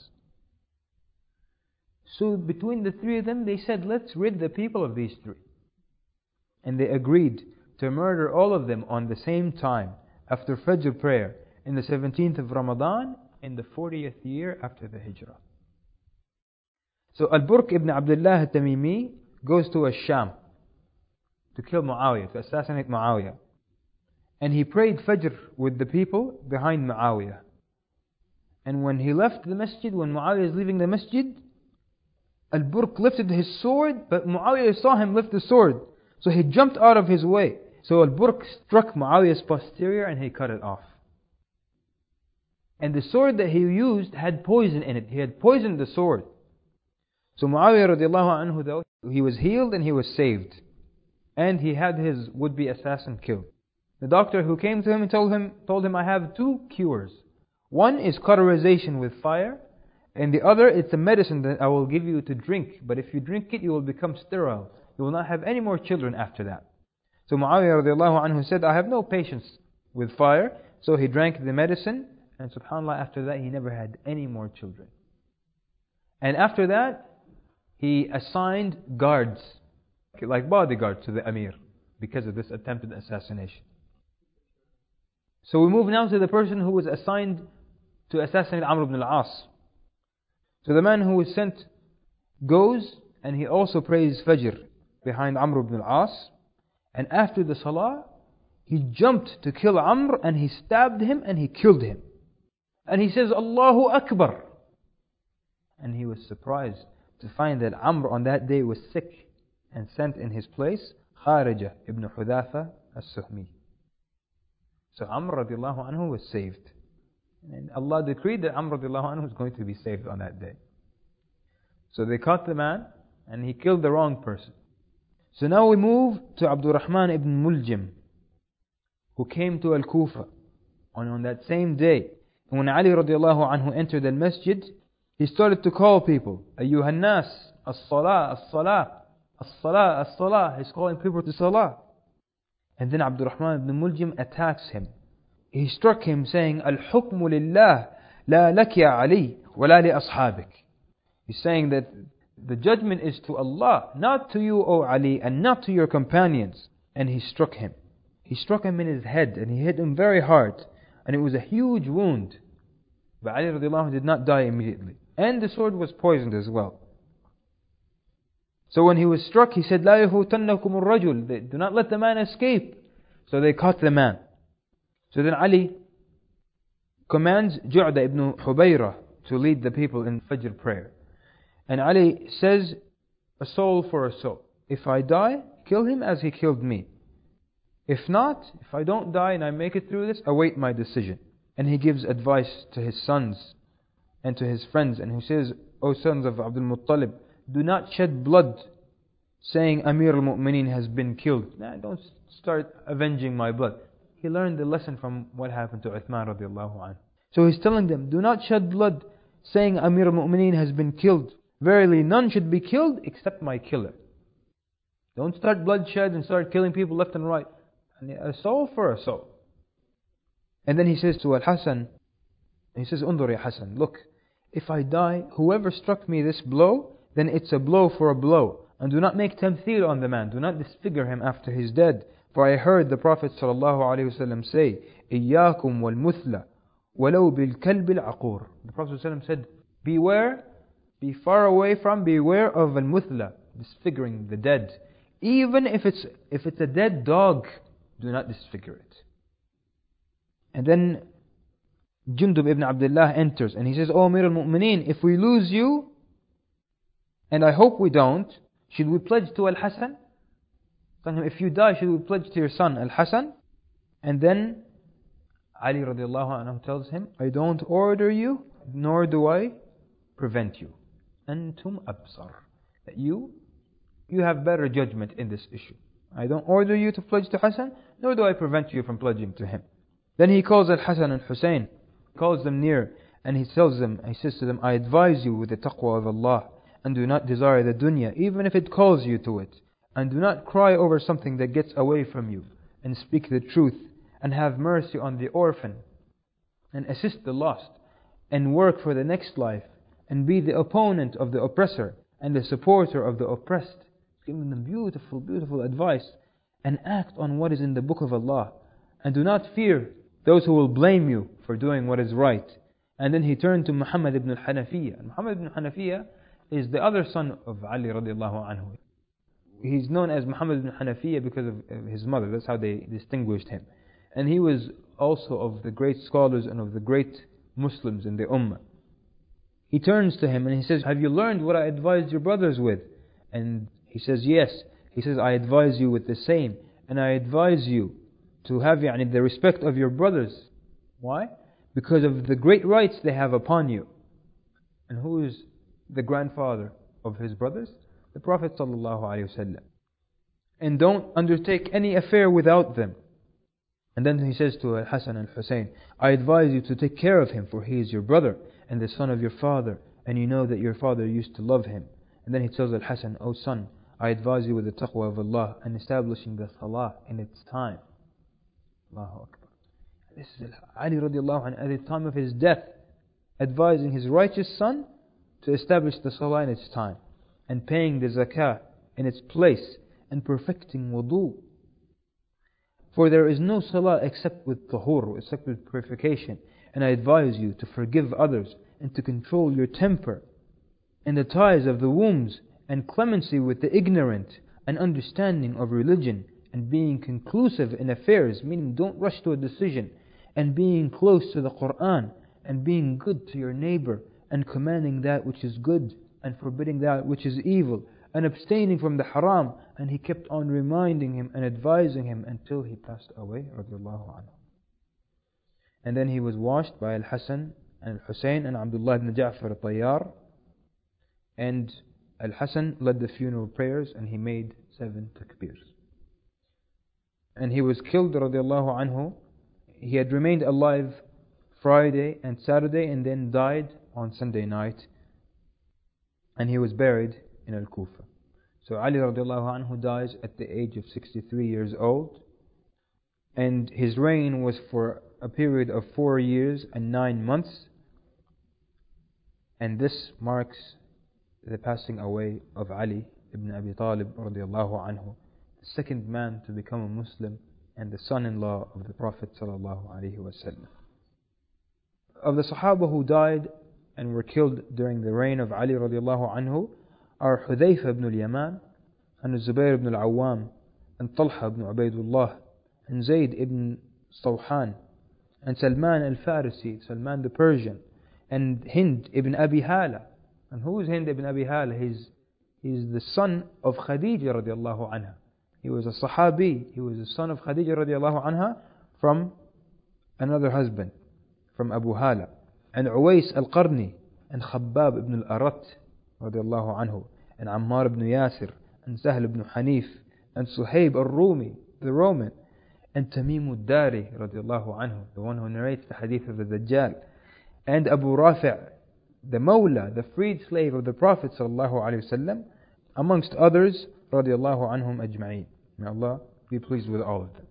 So between the three of them, they said, let's rid the people of these three. And they agreed to murder all of them on the same time, after Fajr prayer, in the seventeenth of Ramadan, in the fortieth year after the Hijrah. So Al-Burq ibn Abdullah al-Tamimi goes to Ash-Sham to kill Muawiyah, to assassinate Muawiyah. And he prayed Fajr with the people behind Muawiyah. And when he left the masjid, when Muawiyah is leaving the masjid, Al-Burq lifted his sword, but Muawiyah saw him lift the sword. So he jumped out of his way. So Al-Burq struck Muawiyah's posterior and he cut it off. And the sword that he used had poison in it. He had poisoned the sword. So Muawiyah radiallahu anhu, though, he was healed and he was saved. And he had his would-be assassin killed. The doctor who came to him and told him, told him, I have two cures. One is cauterization with fire, and the other is a medicine that I will give you to drink. But if you drink it, you will become sterile. You will not have any more children after that. So Muawiyah radiallahu anhu said, I have no patience with fire. So he drank the medicine, and subhanAllah, after that he never had any more children. And after that, he assigned guards, like bodyguards, to the Amir, because of this attempted assassination. So we move now to the person who was assigned to assassinate Amr ibn al-As. So the man who was sent goes, and he also prays Fajr behind Amr ibn al-As. And after the Salah, he jumped to kill Amr, and he stabbed him, and he killed him. And he says, Allahu Akbar. And he was surprised to find that Amr on that day was sick, and sent in his place Kharija ibn Hudhafa as-Suhmi. So Amr radiallahu anhu was saved. And Allah decreed that Amr radiallahu anhu was going to be saved on that day. So they caught the man, and he killed the wrong person. So now we move to Abdurrahman ibn Muljim, who came to Al-Kufa on, on that same day. And when Ali radiallahu anhu entered the masjid, he started to call people, Ayyuhan nas, as-salah, as-salah, as-salah, as-salah. He's calling people to salah. And then Abdurrahman ibn Muljim attacks him. He struck him saying, Al-hukmu lillah, la lak ya Ali, wa la li ashabik. He's saying that the judgment is to Allah, not to you, O Ali, and not to your companions. And he struck him. He struck him in his head, and he hit him very hard. And it was a huge wound. But Ali radiallahu anhu did not die immediately. And the sword was poisoned as well. So when he was struck, he said, لا يفوتنكم الرجل. Do not let the man escape. So they caught the man. So then Ali commands Ju'da ibn Hubayra to lead the people in Fajr prayer. And Ali says, a soul for a soul. If I die, kill him as he killed me. If not, if I don't die and I make it through this, await my decision. And he gives advice to his sons and to his friends. And he says, O sons of Abdul Muttalib, do not shed blood saying Amir al-Mu'mineen has been killed. Nah, don't start avenging my blood. He learned the lesson from what happened to Uthman radiallahu anhu. So he's telling them, do not shed blood saying Amir al-Mu'mineen has been killed. Verily, none should be killed except my killer. Don't start bloodshed and start killing people left and right. A soul for a soul. And then he says to Al-Hasan, he says, Undur ya Hasan, look, if I die, whoever struck me this blow, then it's a blow for a blow. And do not make tamthil on the man. Do not disfigure him after he's dead. For I heard the Prophet ﷺ say, إِيَّاكُمْ وَالْمُثْلَ وَلَوْ بِالْكَلْبِ الْعَقُورِ. The Prophet ﷺ said, beware, be far away from, beware of al-muthla, disfiguring the dead. Even if it's if it's a dead dog, do not disfigure it. And then Jundub ibn Abdullah enters and he says, O Amir al-Mu'mineen, if we lose you, and I hope we don't, should we pledge to Al-Hasan? If you die, should we pledge to your son Al-Hasan? And then Ali radiallahu anhu tells him, I don't order you, nor do I prevent you. Antum absar. That you, you have better judgment in this issue. I don't order you to pledge to Hasan, nor do I prevent you from pledging to him. Then he calls Al-Hasan and Hussein, calls them near, and he tells them, he says to them, I advise you with the taqwa of Allah, and do not desire the dunya, even if it calls you to it. And do not cry over something that gets away from you, and speak the truth, and have mercy on the orphan, and assist the lost, and work for the next life, and be the opponent of the oppressor, and the supporter of the oppressed. Giving them beautiful, beautiful advice, and act on what is in the book of Allah. And do not fear those who will blame you for doing what is right. And then he turned to Muhammad ibn al-Hanafiyyah. Muhammad ibn al-Hanafiyyah is the other son of Ali radiallahu anhu. He's known as Muhammad ibn Hanafiyyah because of his mother. That's how they distinguished him. And he was also of the great scholars and of the great Muslims in the Ummah. He turns to him and he says, have you learned what I advised your brothers with? And he says, yes. He says, I advise you with the same. And I advise you to have yani, the respect of your brothers. Why? Because of the great rights they have upon you. And who is the grandfather of his brothers? The Prophet ﷺ. And don't undertake any affair without them. And then he says to Hassan and Hussein, I advise you to take care of him, for he is your brother and the son of your father, and you know that your father used to love him. And then he tells Al-Hasan, O son, I advise you with the taqwa of Allah and establishing the salah in its time. Allahu Akbar. This is Ali radiallahu anhu at the time of his death, advising his righteous son to establish the salah in its time, and paying the zakah in its place, and perfecting wudu. For there is no salah except with tahur, except with purification. And I advise you to forgive others, and to control your temper, and the ties of the wombs, and clemency with the ignorant, and understanding of religion, and being conclusive in affairs, meaning don't rush to a decision, and being close to the Qur'an, and being good to your neighbor, and commanding that which is good, and forbidding that which is evil, and abstaining from the haram. And he kept on reminding him and advising him until he passed away, radiallahu anhu. And then he was washed by Al-Hasan and Al-Hussein and Abdullah ibn Ja'far al-Tayyar. And Al-Hasan led the funeral prayers and he made seven takbirs. And he was killed radiallahu anhu. He had remained alive Friday and Saturday and then died on Sunday night. And he was buried in Al-Kufa. So Ali radiallahu anhu dies at the age of sixty-three years old. And his reign was for a period of four years and nine months. And this marks the passing away of Ali ibn Abi Talib radiallahu anhu, the second man to become a Muslim and the son-in-law of the Prophet sallallahu alaihi wasallam. Of the Sahaba who died and were killed during the reign of Ali radiallahu anhu are Hudayfa ibn al-Yaman and Zubayr ibn al-Awwam and Talha ibn Ubaidullah and Zayd ibn Stawhan and Salman al-Farisi, Salman the Persian, and Hind ibn Abi Hala. And who is Hind ibn Abi Hala? He's, he's the son of Khadija radiallahu anha. He was a Sahabi. He was the son of Khadija radiallahu anha from another husband, from Abu Hala. And Uwais al-Qarni and Khabbab ibn al-Arat radiallahu anhu and Ammar ibn Yasir and Sahl ibn Hanif and Suhaib al-Rumi, the Roman, and Tamim al-Dari radiallahu anhu, the one who narrates the hadith of the Dajjal, and Abu Rafi', the Mawla, the freed slave of the Prophet sallallahu alaihi wasallam, amongst others radiallahu anhum ajma'een. May Allah be pleased with all of them.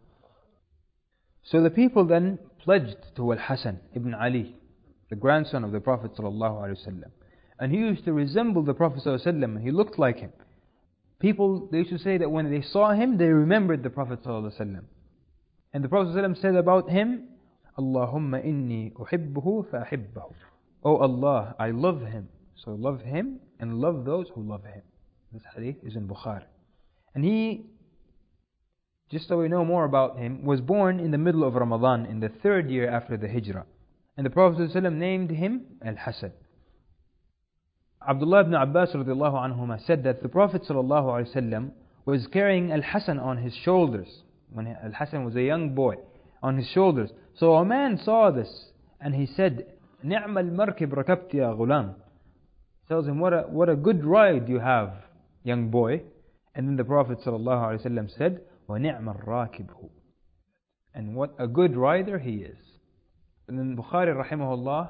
So the people then pledged to Al-Hasan ibn Ali, the grandson of the Prophet sallallahu alaihi wasallam, and he used to resemble the Prophet sallallahu alaihi wasallam, and he looked like him. People, they used to say that when they saw him, they remembered the Prophet sallallahu alaihi wasallam. And the Prophet sallallahu alaihi wasallam said about him, Allahumma inni uhibbuhu fa-ahibbahu. Oh Allah, I love him, so love him and love those who love him. This hadith is in Bukhari. And he, just so we know more about him, was born in the middle of Ramadan in the third year after the Hijrah. And the Prophet ﷺ named him Al-Hasan. Abdullah ibn Abbas radiallahu anhuma said that the Prophet ﷺ was carrying Al-Hasan on his shoulders when Al-Hasan was a young boy, on his shoulders. So a man saw this and he said, نِعْمَ الْمَرْكِبْ رَكَبْتِ يَا غُلَامِ. He tells him, what a, what a good ride you have, young boy. And then the Prophet ﷺ said, وَنِعْمَ الرَّاكِبُ. And what a good rider he is. And then Bukhari rahimahullah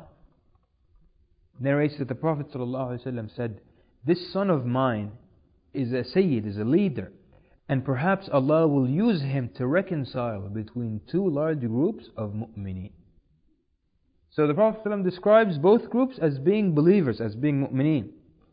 narrates that the Prophet ﷺ said, this son of mine is a Sayyid, is a leader, and perhaps Allah will use him to reconcile between two large groups of mu'mineen. So the Prophet ﷺ describes both groups as being believers, as being mu'mineen.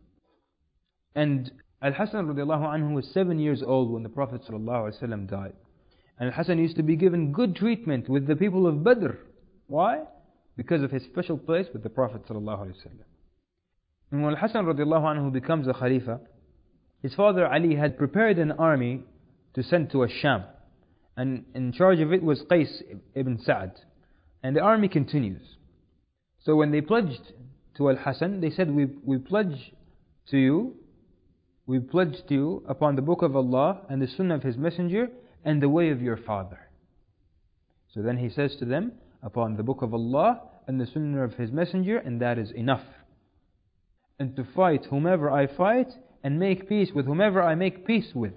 And Al-Hasan radiallahu anhu was seven years old when the Prophet ﷺ died. And Al-Hasan used to be given good treatment with the people of Badr. Why? Because of his special place with the Prophet ﷺ. And when Al-Hasan radiallahu anhu becomes a Khalifa, his father Ali had prepared an army to send to Ash-Sham. And in charge of it was Qais ibn Sa'd. And the army continues. So when they pledged to Al-Hasan, they said, we, we pledge to you, we pledge to you upon the book of Allah and the sunnah of His Messenger and the way of your father. So then he says to them, upon the book of Allah and the sunnah of His Messenger, and that is enough. And to fight whomever I fight and make peace with whomever I make peace with.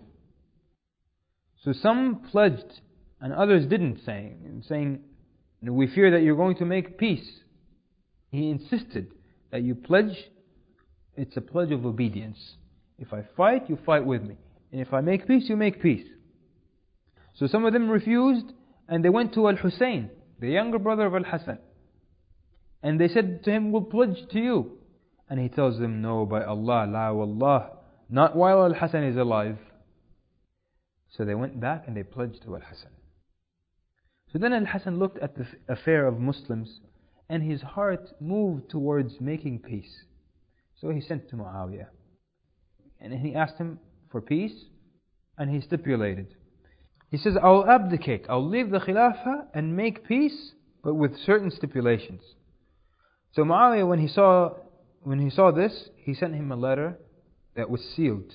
So some pledged and others didn't, saying, saying, we fear that you're going to make peace. He insisted that you pledge, it's a pledge of obedience. If I fight, you fight with me. And if I make peace, you make peace. So some of them refused and they went to Al-Hussein, the younger brother of Al-Hasan. And they said to him, we'll pledge to you. And he tells them, no, by Allah, la wallah, not while Al-Hasan is alive. So they went back and they pledged to Al-Hasan. So then Al-Hasan looked at the affair of Muslims and his heart moved towards making peace. So he sent to Muawiyah. And he asked him for peace and he stipulated. He says, I'll abdicate, I'll leave the Khilafah and make peace, but with certain stipulations. So Muawiyah, when he saw, when he saw this, he sent him a letter that was sealed.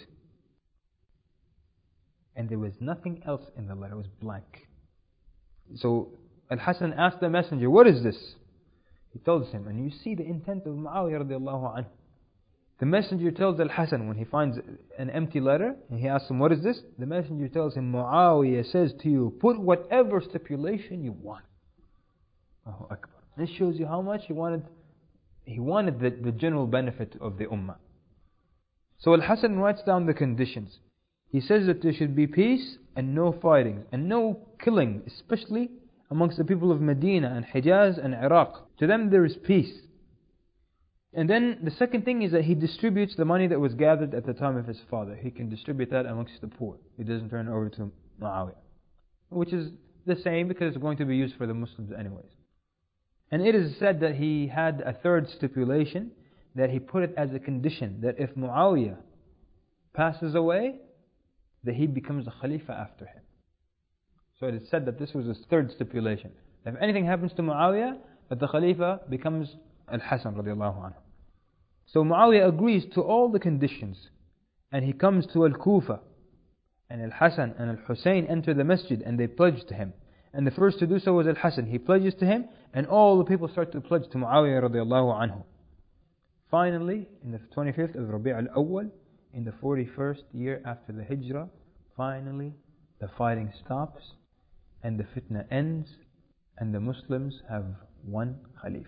And there was nothing else in the letter, it was blank. So Al-Hasan asked the messenger, what is this? He tells him, and you see the intent of Muawiyah radiallahu anhu. The messenger tells Al-Hasan when he finds an empty letter, and he asks him, what is this? The messenger tells him, Muawiyah says to you, put whatever stipulation you want. Allahu Akbar. This shows you how much he wanted, he wanted the, the general benefit of the ummah. So Al-Hasan writes down the conditions. He says that there should be peace and no fighting and no killing, especially amongst the people of Medina and Hijaz and Iraq. To them there is peace. And then the second thing is that he distributes the money that was gathered at the time of his father. He can distribute that amongst the poor. He doesn't turn it over to Muawiyah. Which is the same because it's going to be used for the Muslims anyways. And it is said that he had a third stipulation, that he put it as a condition that if Muawiyah passes away, that he becomes a Khalifa after him. So it is said that this was his third stipulation. If anything happens to Muawiyah, that the Khalifa becomes Al-Hasan radiallahu anhu. So Muawiyah agrees to all the conditions, and he comes to Al-Kufa, and Al-Hasan and Al-Hussein enter the masjid and they pledge to him. And the first to do so was Al-Hasan. He pledges to him, and all the people start to pledge to Muawiyah radiallahu anhu. Finally, in the twenty-fifth of Rabi' al-Awwal, in the forty-first year after the Hijrah, finally the fighting stops and the fitna ends, and the Muslims have one Khalifa.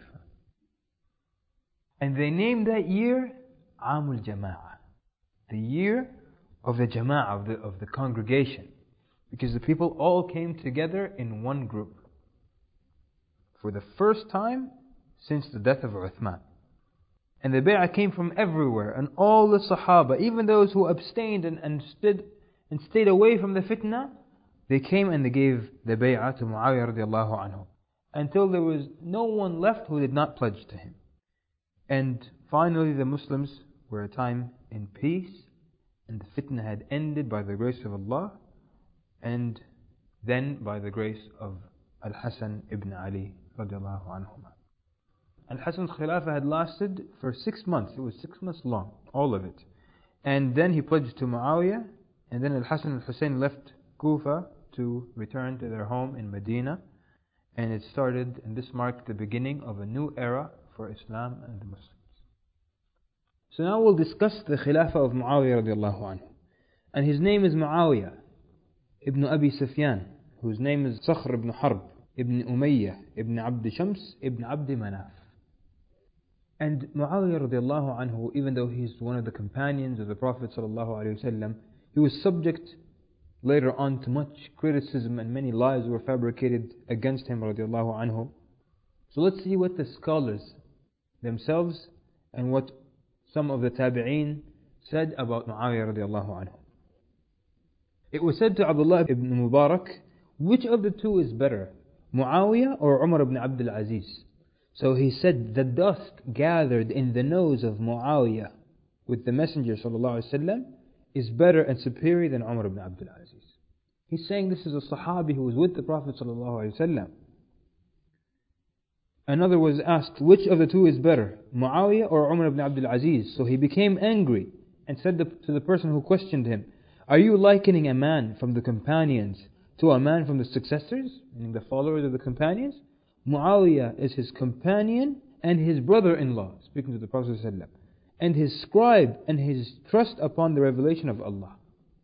And they named that year Amul Jama'ah, the year of the Jama'ah, of the, of the congregation, because the people all came together in one group for the first time since the death of Uthman. And the bay'ah came from everywhere, and all the Sahaba, even those who abstained and, and stood and stayed away from the fitna, they came and they gave the bay'ah to Muawiyah radiallahu anhu, until there was no one left who did not pledge to him. And finally the Muslims were a time in peace, and the fitna had ended by the grace of Allah, and then by the grace of Al-Hasan ibn Ali radiallahu anhuma. Al-Hasan's Khilafah had lasted for six months. It was six months long, all of it. And then he pledged to Muawiyah, and then Al-Hasan and Hussein left Kufa to return to their home in Medina, and it started, and this marked the beginning of a new era for Islam and the Muslims. So now we'll discuss the Khilafah of Muawiyah radiallahu anhu. And his name is Muawiyah ibn Abi Sufyan, whose name is Sakhr ibn Harb, ibn Umayyah, ibn Abd Shams, ibn Abd Manaf. And Muawiyah radiallahu anhu, even though he's one of the companions of the Prophet sallallahu alaihi wasallam, he was subject later on to much criticism, and many lies were fabricated against him radiallahu anhu. So let's see what the scholars themselves and what some of the tabi'een said about Muawiyah radiallahu anhu. It was said to Abdullah ibn Mubarak, which of the two is better, Muawiyah or Umar ibn Abdul Aziz? So he said, the dust gathered in the nose of Muawiyah with the Messenger sallallahu alaihi wasallam is better and superior than Umar ibn Abdul Aziz. He's saying this is a Sahabi who was with the Prophet sallallahu alaihi wasallam. Another was asked, which of the two is better, Muawiyah or Umar ibn Abdul Aziz? So he became angry and said to the person who questioned him, are you likening a man from the companions to a man from the successors, meaning the followers of the companions? Muawiyah is his companion and his brother-in-law, speaking to the Prophet ﷺ, and his scribe and his trust upon the revelation of Allah.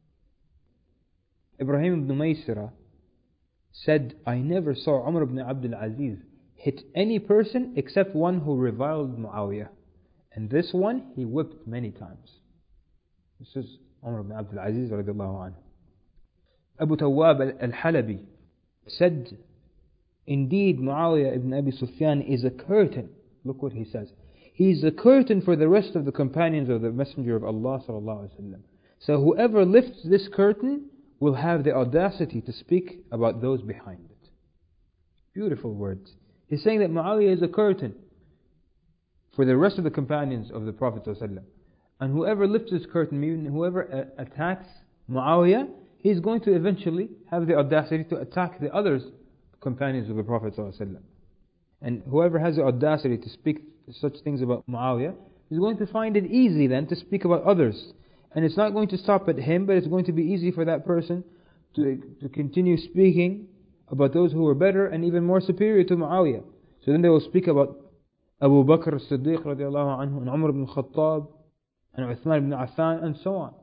Ibrahim ibn Maysirah said, I never saw Umar ibn Abdul Aziz hit any person except one who reviled Muawiyah, and this one he whipped many times. This is Umar ibn Abdul Aziz radiallahu anhu. Abu Tawwab al-Halabi said, indeed Muawiyah ibn Abi Sufyan is a curtain. Look what he says. He is a curtain for the rest of the companions of the Messenger of Allah sallallahu alaihi wasallam. So whoever lifts this curtain will have the audacity to speak about those behind it. Beautiful words. He's saying that Muawiyah is a curtain for the rest of the companions of the Prophet sallallahu alaihi wasallam. And whoever lifts this curtain, meaning whoever a- attacks Muawiyah, he's going to eventually have the audacity to attack the others companions of the Prophet ﷺ. And whoever has the audacity to speak such things about Muawiyah is going to find it easy then to speak about others. And it's not going to stop at him, but it's going to be easy for that person to, to continue speaking about those who were better and even more superior to Muawiyah. So then they will speak about Abu Bakr as-Siddiq radiallahu anhu, and Umar ibn Khattab, and Uthman ibn Affan, and so on.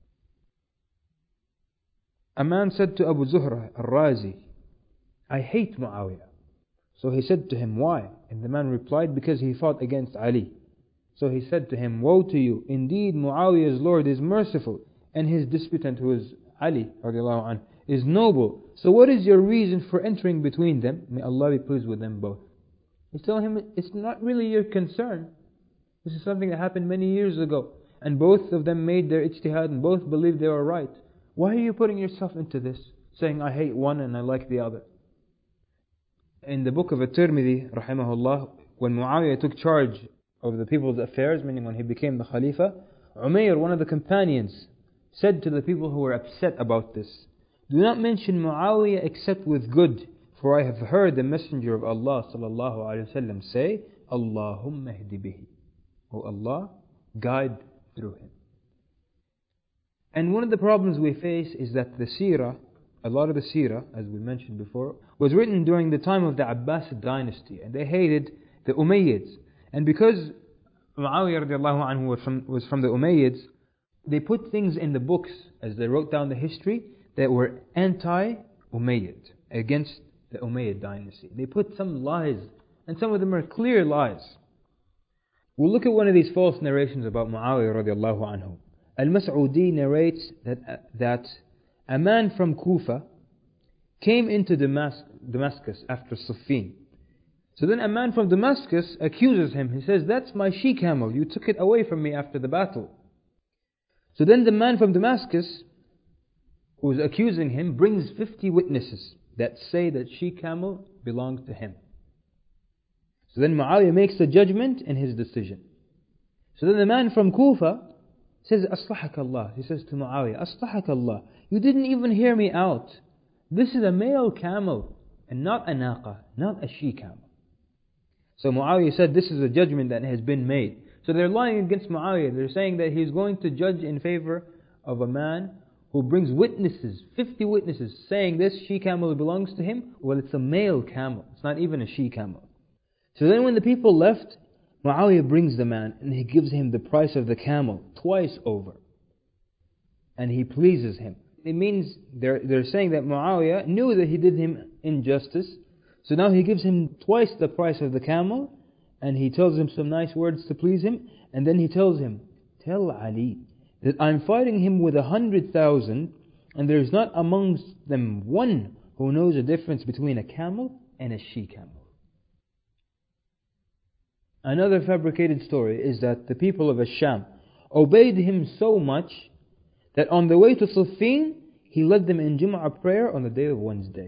A man said to Abu Zuhra al-Razi, I hate Muawiyah. So he said to him, why? And the man replied, because he fought against Ali. So he said to him, woe to you, indeed Muawiyah's Lord is merciful, and his disputant, who is Ali radiallahu anh, is noble. So what is your reason for entering between them? May Allah be pleased with them both. He's telling him, it's not really your concern. This is something that happened many years ago, and both of them made their ijtihad, and both believed they were right. Why are you putting yourself into this, saying I hate one and I like the other? In the book of At-Tirmidhi, rahimahullah, when Muawiyah took charge of the people's affairs, meaning when he became the Khalifa, Umayr, one of the companions, said to the people who were upset about this, do not mention Muawiyah except with good, for I have heard the Messenger of Allah sallallahu alaihi wasallam say, Allahumma hdi bihi. O Allah, guide through him. And one of the problems we face is that the seerah, a lot of the seerah, as we mentioned before, was written during the time of the Abbasid dynasty, and they hated the Umayyads. And because Muawiyah radiallahu anhu was from, was from the Umayyads, they put things in the books, as they wrote down the history, that were anti-Umayyad, against the Umayyad dynasty. They put some lies, and some of them are clear lies. We'll look at one of these false narrations about Muawiyah radiallahu anhu. Al-Mas'udi narrates that, uh, that a man from Kufa came into Damas- Damascus after Siffin. So then a man from Damascus accuses him. He says, that's my she-camel. You took it away from me after the battle. So then the man from Damascus, who is accusing him, brings fifty witnesses that say that she-camel belongs to him. So then Muawiyah makes a judgment in his decision. So then the man from Kufa says, Aslahak Allah. He says to Muawiyah, Aslahak Allah. You didn't even hear me out. This is a male camel and not a naqa, not a she-camel. So Muawiyah said, this is a judgment that has been made. So they're lying against Muawiyah. They're saying that he's going to judge in favor of a man who brings witnesses, fifty witnesses, saying this she-camel belongs to him. Well, it's a male camel. It's not even a she-camel. So then when the people left, Muawiyah brings the man and he gives him the price of the camel twice over. And he pleases him. It means they're, they're saying that Muawiyah knew that he did him injustice. So now he gives him twice the price of the camel, and he tells him some nice words to please him, and then he tells him, tell Ali that I'm fighting him with a hundred thousand, and there's not amongst them one who knows the difference between a camel and a she-camel. Another fabricated story is that the people of Ash-Sham obeyed him so much that on the way to Siffin, he led them in Jum'ah prayer on the day of Wednesday.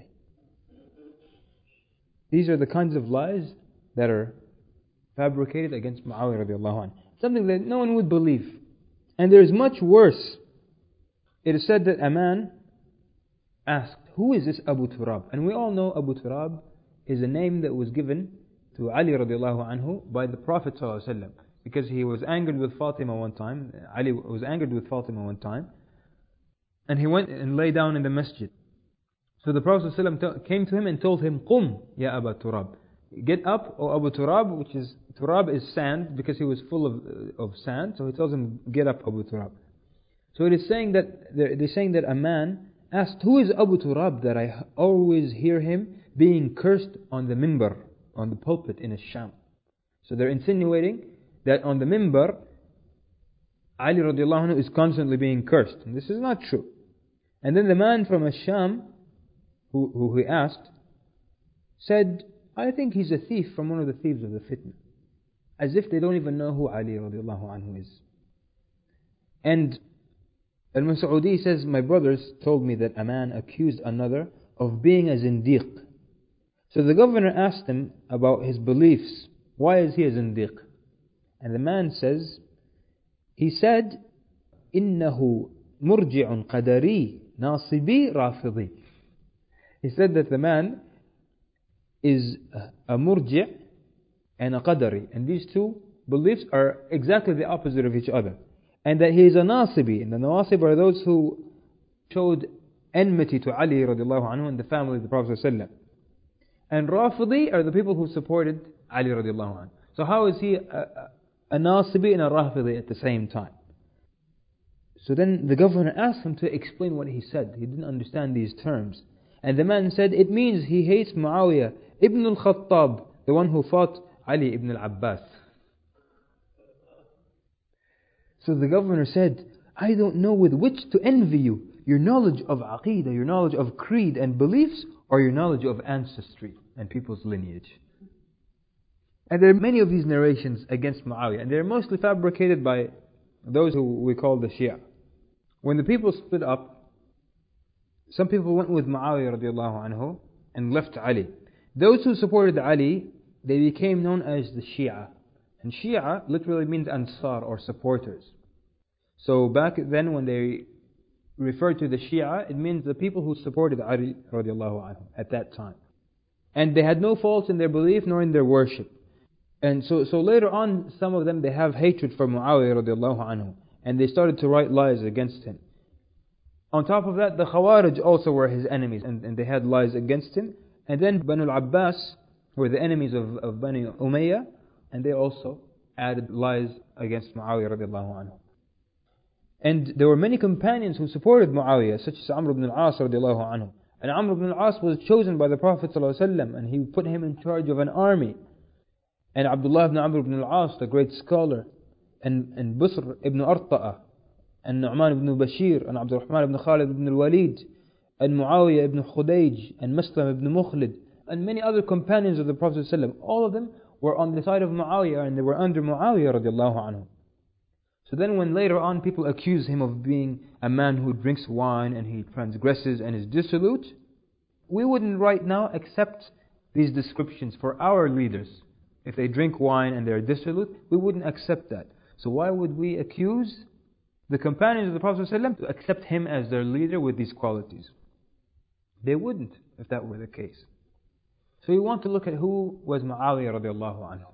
These are the kinds of lies that are fabricated against Muawiyah radiallahu anh. Something that no one would believe. And there is much worse. It is said that a man asked, who is this Abu Turab? And we all know Abu Turab is a name that was given to Ali radiallahu anhu by the Prophet sallallahu alaihi wasallam, because he was angered with Fatima one time. Ali was angered with Fatima one time, and he went and lay down in the masjid. So the Prophet ﷺ came to him and told him, Qum, ya Abu Turab. Get up, O Abu Turab, which is, Turab is sand, because he was full of, uh, of sand. So he tells him, get up, Abu Turab. So it is saying that, they're, they're saying that a man asked, who is Abu Turab that I always hear him being cursed on the minbar, on the pulpit in Ash-Sham? So they're insinuating that on the minbar, Ali radiallahu anhu is constantly being cursed. And this is not true. And then the man from Ash-Sham, Who, who he asked, said, I think he's a thief from one of the thieves of the fitna. As if they don't even know who Ali radiallahu anhu is. And Al-Mas'udi says, my brothers told me that a man accused another of being a zindiq. So the governor asked him about his beliefs. Why is he a zindiq? And the man says, he said, إِنَّهُ مُرْجِعٌ قَدَرِي نَاصِبِي رَافِضِي. He said that the man is a murji' and a qadari, and these two beliefs are exactly the opposite of each other. And that he is a nasibi, and the nawasib are those who showed enmity to Ali radiallahu anhu and the family of the Prophet ﷺ. And Rafidi are the people who supported Ali radiallahu anhu. So how is he a, a, a Nasibi and a Rafidi at the same time? So then the governor asked him to explain what he said. He didn't understand these terms. And the man said, it means he hates Muawiyah ibn al-Khattab, the one who fought Ali ibn al-Abbas. So the governor said, I don't know with which to envy you, your knowledge of Aqeedah, your knowledge of creed and beliefs, or your knowledge of ancestry and people's lineage. And there are many of these narrations against Muawiyah, and they're mostly fabricated by those who we call the Shia. When the people split up, some people went with Muawiyah radiallahu anhu and left Ali. Those who supported Ali, they became known as the Shia. And Shia literally means Ansar, or supporters. So back then when they referred to the Shia, it means the people who supported Ali radiallahu anhu at that time. And they had no faults in their belief nor in their worship. And so, so later on, some of them, they have hatred for Muawiyah radiallahu anhu. And they started to write lies against him. On top of that, the Khawarij also were his enemies, and, and they had lies against him. And then Banu al-Abbas were the enemies of, of Bani Umayyah, and they also added lies against Muawiyah radiallahu anhu. And there were many companions who supported Muawiyah, such as Amr ibn al-As radiallahu anhu. And Amr ibn al-As was chosen by the Prophet ﷺ, and he put him in charge of an army. And Abdullah ibn Amr ibn al-As, the great scholar, and, and Busr ibn Arta'a, and Nu'man ibn Bashir, and Abdul Rahman ibn Khalid ibn al-Walid, and Muawiyah ibn Khudayj, and Muslim ibn Mukhlid, and many other companions of the Prophet ﷺ. All of them were on the side of Muawiyah, and they were under Muawiyah radiallahu anhu. So then when later on people accuse him of being a man who drinks wine and he transgresses and is dissolute, we wouldn't right now accept these descriptions for our leaders. If they drink wine and they're dissolute, we wouldn't accept that. So why would we accuse the companions of the Prophet ﷺ to accept him as their leader with these qualities? They wouldn't if that were the case. So we want to look at who was Muawiyah radiallahu anhu.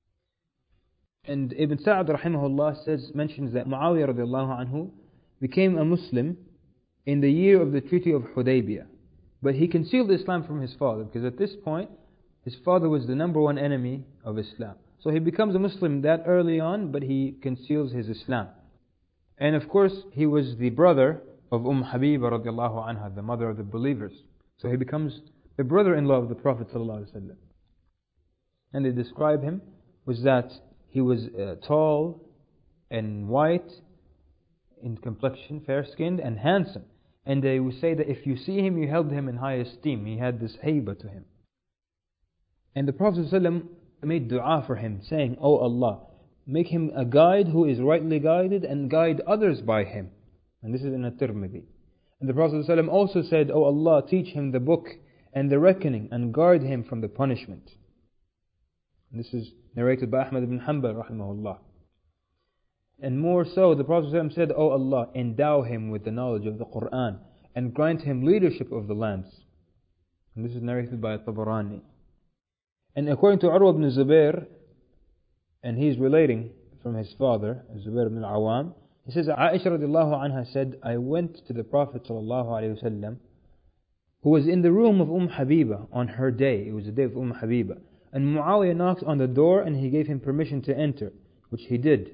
And Ibn Sa'd rahimahullah says, mentions that Muawiyah radiallahu anhu became a Muslim in the year of the Treaty of Hudaybiyah. But he concealed Islam from his father, because at this point, his father was the number one enemy of Islam. So he becomes a Muslim that early on, but he conceals his Islam. And of course, he was the brother of Umm Habiba radiallahu anha, the mother of the believers. So he becomes the brother-in-law of the Prophet sallallahu alaihi wasallam. And they describe him was that he was uh, tall and white in complexion, fair-skinned and handsome. And they would say that if you see him, you held him in high esteem. He had this hayba to him. And the Prophet ﷺ made dua for him, saying, "O Allah, make him a guide who is rightly guided and guide others by him." And this is in At-Tirmidhi. And the Prophet ﷺ also said, "O Allah, teach him the book and the reckoning and guard him from the punishment." And this is narrated by Ahmad ibn Hanbal rahimahullah. And more so, the Prophet ﷺ said, "O Allah, endow him with the knowledge of the Qur'an and grant him leadership of the lands." And this is narrated by Tabarani. And according to Urwa ibn Zubair, and he's relating from his father, Zubair ibn al-Awwam, he says, Aisha radiallahu anha said, "I went to the Prophet sallallahu alayhi wasallam, who was in the room of Umm Habiba on her day." It was the day of Umm Habiba. And Muawiyah knocked on the door and he gave him permission to enter, which he did.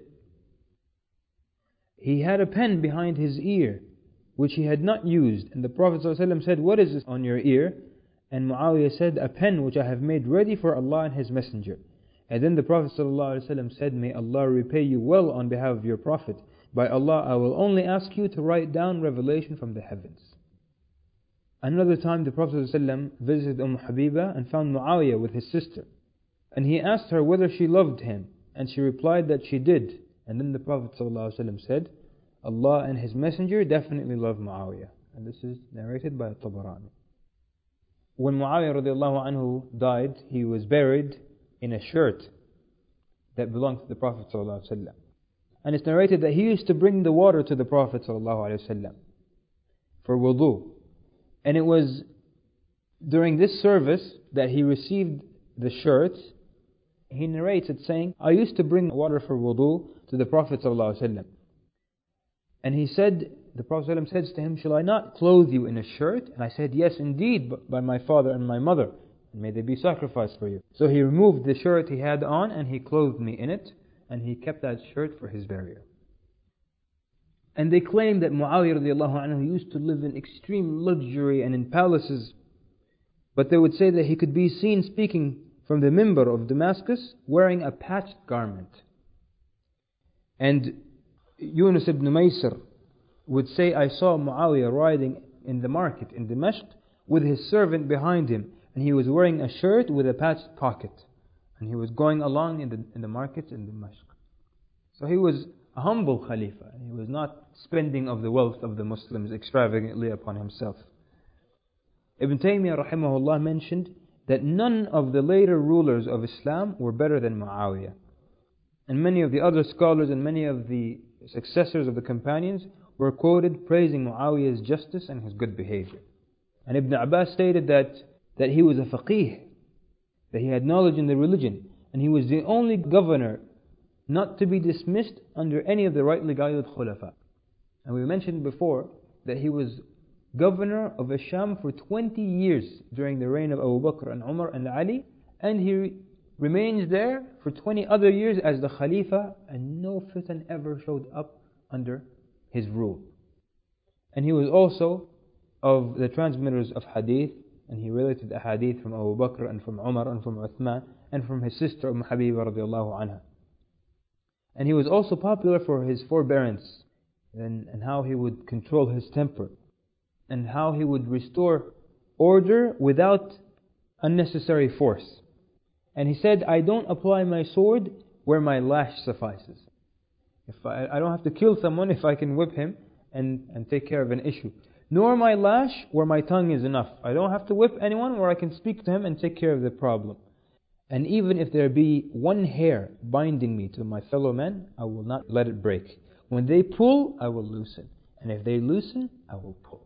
He had a pen behind his ear, which he had not used. And the Prophet ﷺ said, "What is this on your ear?" And Muawiyah said, "A pen which I have made ready for Allah and His Messenger." And then the Prophet ﷺ said, "May Allah repay you well on behalf of your Prophet. By Allah, I will only ask you to write down revelation from the heavens." Another time the Prophet ﷺ visited Umm Habiba and found Muawiyah with his sister. And he asked her whether she loved him. And she replied that she did. And then the Prophet ﷺ said, "Allah and His Messenger definitely love Muawiyah." And this is narrated by Tabarani. When Muawiyah radiallahu anhu died, he was buried in a shirt that belonged to the Prophet ﷺ. And it's narrated that he used to bring the water to the Prophet ﷺ for wudu. And it was during this service that he received the shirt. He narrates it saying, "I used to bring water for wudu to the Prophet ﷺ. And he said the Prophet ﷺ says to him, "Shall I not clothe you in a shirt?" And I said, "Yes, indeed, by my father and my mother, and may they be sacrificed for you." So he removed the shirt he had on and he clothed me in it, and he kept that shirt for his burial. And they claim that Muawiyah radiallahu anhu used to live in extreme luxury and in palaces, but they would say that he could be seen speaking from the minbar of Damascus wearing a patched garment. And Yunus ibn Maysir would say, "I saw Muawiyah riding in the market in Damascus with his servant behind him, and he was wearing a shirt with a patched pocket, and he was going along in the, in the markets in Damascus." So he was a humble Khalifa, and he was not spending of the wealth of the Muslims extravagantly upon himself. Ibn Taymiyyah rahimahullah mentioned that none of the later rulers of Islam were better than Muawiyah. And many of the other scholars and many of the successors of the companions were quoted praising Muawiyah's justice and his good behavior. And Ibn Abbas stated that, that he was a faqih, that he had knowledge in the religion, and he was the only governor not to be dismissed under any of the rightly guided khulafa. And we mentioned before that he was governor of Asham for twenty years during the reign of Abu Bakr and Umar and Ali, and he remains there for twenty other years as the Khalifa, and no fitan ever showed up under his rule. And he was also of the transmitters of hadith, and he related a hadith from Abu Bakr and from Umar and from Uthman and from his sister Umm Habiba radiallahu anha. And he was also popular for his forbearance and, and how he would control his temper and how he would restore order without unnecessary force. And he said, "I don't apply my sword where my lash suffices." If I, I don't have to kill someone if I can whip him and, and take care of an issue. Nor my lash where my tongue is enough. I don't have to whip anyone where I can speak to him and take care of the problem. And even if there be one hair binding me to my fellow men, I will not let it break. When they pull, I will loosen. And if they loosen, I will pull.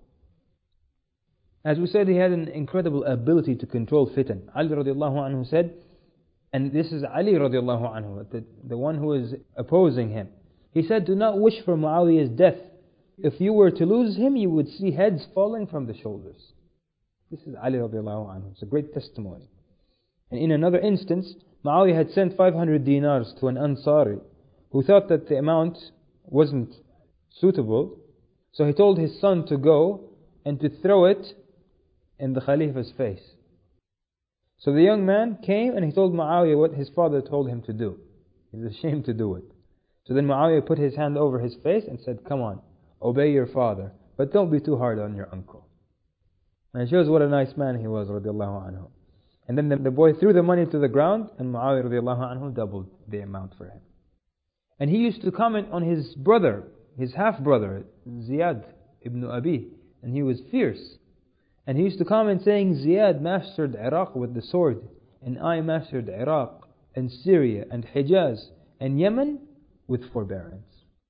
As we said, he had an incredible ability to control fitan. Ali radiallahu anhu said, and this is Ali radiallahu anhu, the, the one who is opposing him. He said, "Do not wish for Muawiyah's death. If you were to lose him, you would see heads falling from the shoulders." This is Ali radiallahu anhu. It's a great testimony. And in another instance, Muawiyah had sent five hundred dinars to an Ansari who thought that the amount wasn't suitable. So he told his son to go and to throw it in the Khalifa's face. So the young man came and he told Muawiyah what his father told him to do. He was ashamed to do it. So then Muawiyah put his hand over his face and said, "Come on, obey your father, but don't be too hard on your uncle." And it shows what a nice man he was, radiallahu anhu. And then the, the boy threw the money to the ground, and Muawiyah radiallahu anhu doubled the amount for him. And he used to comment on his brother, his half-brother, Ziyad ibn Abi, and he was fierce. And he used to comment saying, "Ziyad mastered Iraq with the sword, and I mastered Iraq and Syria and Hijaz and Yemen with forbearance."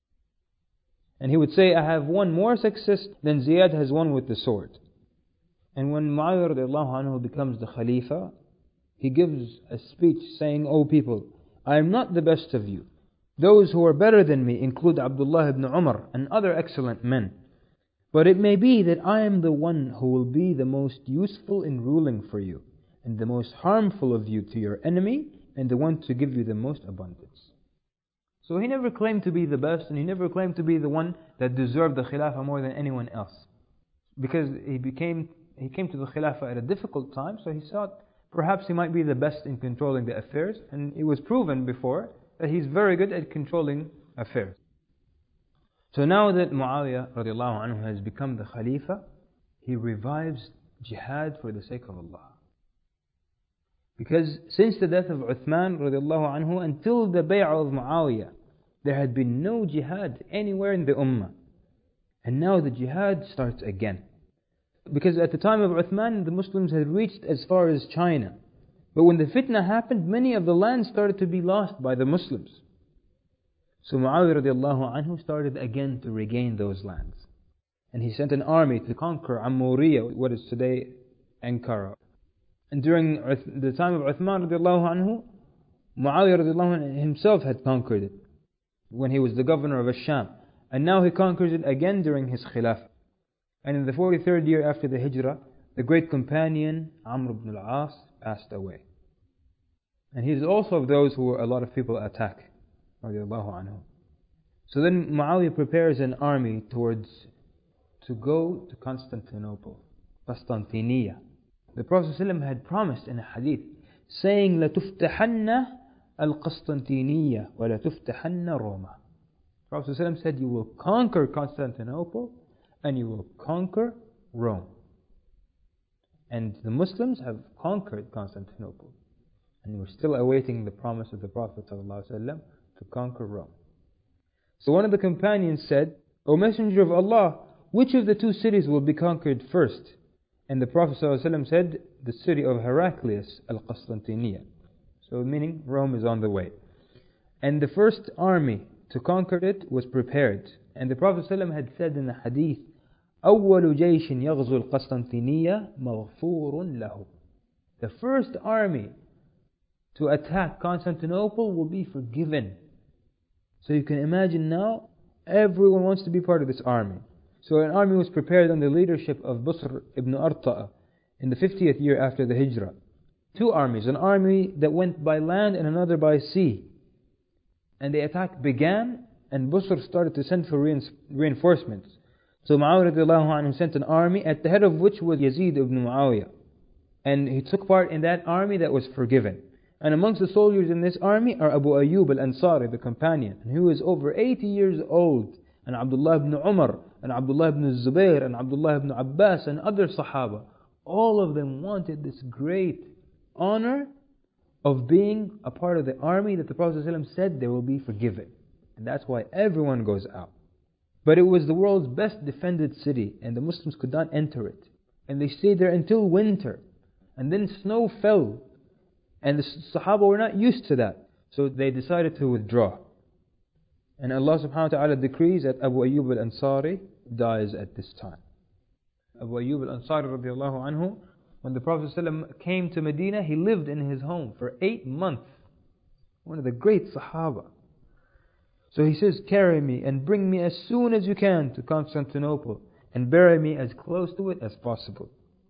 And he would say, "I have won more success than Ziyad has won with the sword." And when Muawiyah radiallahu anhu becomes the Khalifa, he gives a speech saying, "O people, I am not the best of you. Those who are better than me include Abdullah ibn Umar and other excellent men. But it may be that I am the one who will be the most useful in ruling for you, and the most harmful of you to your enemy, and the one to give you the most abundance." So he never claimed to be the best, and he never claimed to be the one that deserved the Khilafah more than anyone else. Because he became he came to the Khilafah at a difficult time, so he thought perhaps he might be the best in controlling the affairs, and it was proven before that he's very good at controlling affairs. So now that Muawiyah radiallahu anhu has become the Khalifa, he revives jihad for the sake of Allah. Because since the death of Uthman radiallahu anhu until the bay'ah of Muawiyah, there had been no jihad anywhere in the ummah. And now the jihad starts again. Because at the time of Uthman, the Muslims had reached as far as China. But when the fitna happened, many of the lands started to be lost by the Muslims. So Muawiyah radiallahu anhu started again to regain those lands. And he sent an army to conquer Ammuriya, what is today Ankara. And during the time of Uthman radiallahu anhu, Muawiyah radiallahu anhu himself had conquered it when he was the governor of Asham. And now he conquers it again during his Khilafah. And in the forty-third year after the Hijrah, the great companion Amr ibn al-As passed away. And he is also of those who a lot of people attack. Radiallahu anhu. So then Muawiyah prepares an army towards to go to Constantinople, Constantinia. The Prophet ﷺ had promised in a hadith, saying, لَتُفْتَحَنَّ الْقَسْطَنْتِينِيَّةِ وَلَتُفْتَحَنَّ رُومَةِ. The Prophet ﷺ said, you will conquer Constantinople and you will conquer Rome. And the Muslims have conquered Constantinople. And we're still awaiting the promise of the Prophet ﷺ to conquer Rome. So one of the companions said, O Messenger of Allah, which of the two cities will be conquered first? And the Prophet ﷺ said, the city of Heraclius, Al-Qastantiniya. So meaning Rome is on the way. And the first army to conquer it was prepared. And the Prophet ﷺ had said in the hadith, أول جيش يغزو القسطنطينية مغفور له. The first army to attack Constantinople will be forgiven. So you can imagine now, everyone wants to be part of this army. So an army was prepared under the leadership of Busr ibn Arta'a in the fiftieth year after the Hijrah. Two armies, an army that went by land and another by sea. And the attack began, and Busr started to send for reinforcements. So Muawiyah radiallahu anhu sent an army, at the head of which was Yazid ibn Muawiyah. And he took part in that army that was forgiven. And amongst the soldiers in this army are Abu Ayyub al-Ansari, the companion, who is over eighty years old, and Abdullah ibn Umar, and Abdullah ibn Zubayr, and Abdullah ibn Abbas, and other Sahaba. All of them wanted this great honor of being a part of the army that the Prophet ﷺ said they will be forgiven. And that's why everyone goes out. But it was the world's best defended city, and the Muslims could not enter it. And they stayed there until winter. And then snow fell. And the Sahaba were not used to that. So they decided to withdraw. And Allah subhanahu wa ta'ala decrees that Abu Ayyub al-Ansari dies at this time. Abu Ayyub al-Ansari radiallahu anhu, when the Prophet ﷺ came to Medina, he lived in his home for eight months. One of the great Sahaba. So he says, carry me and bring me as soon as you can to Constantinople, and bury me as close to it as possible.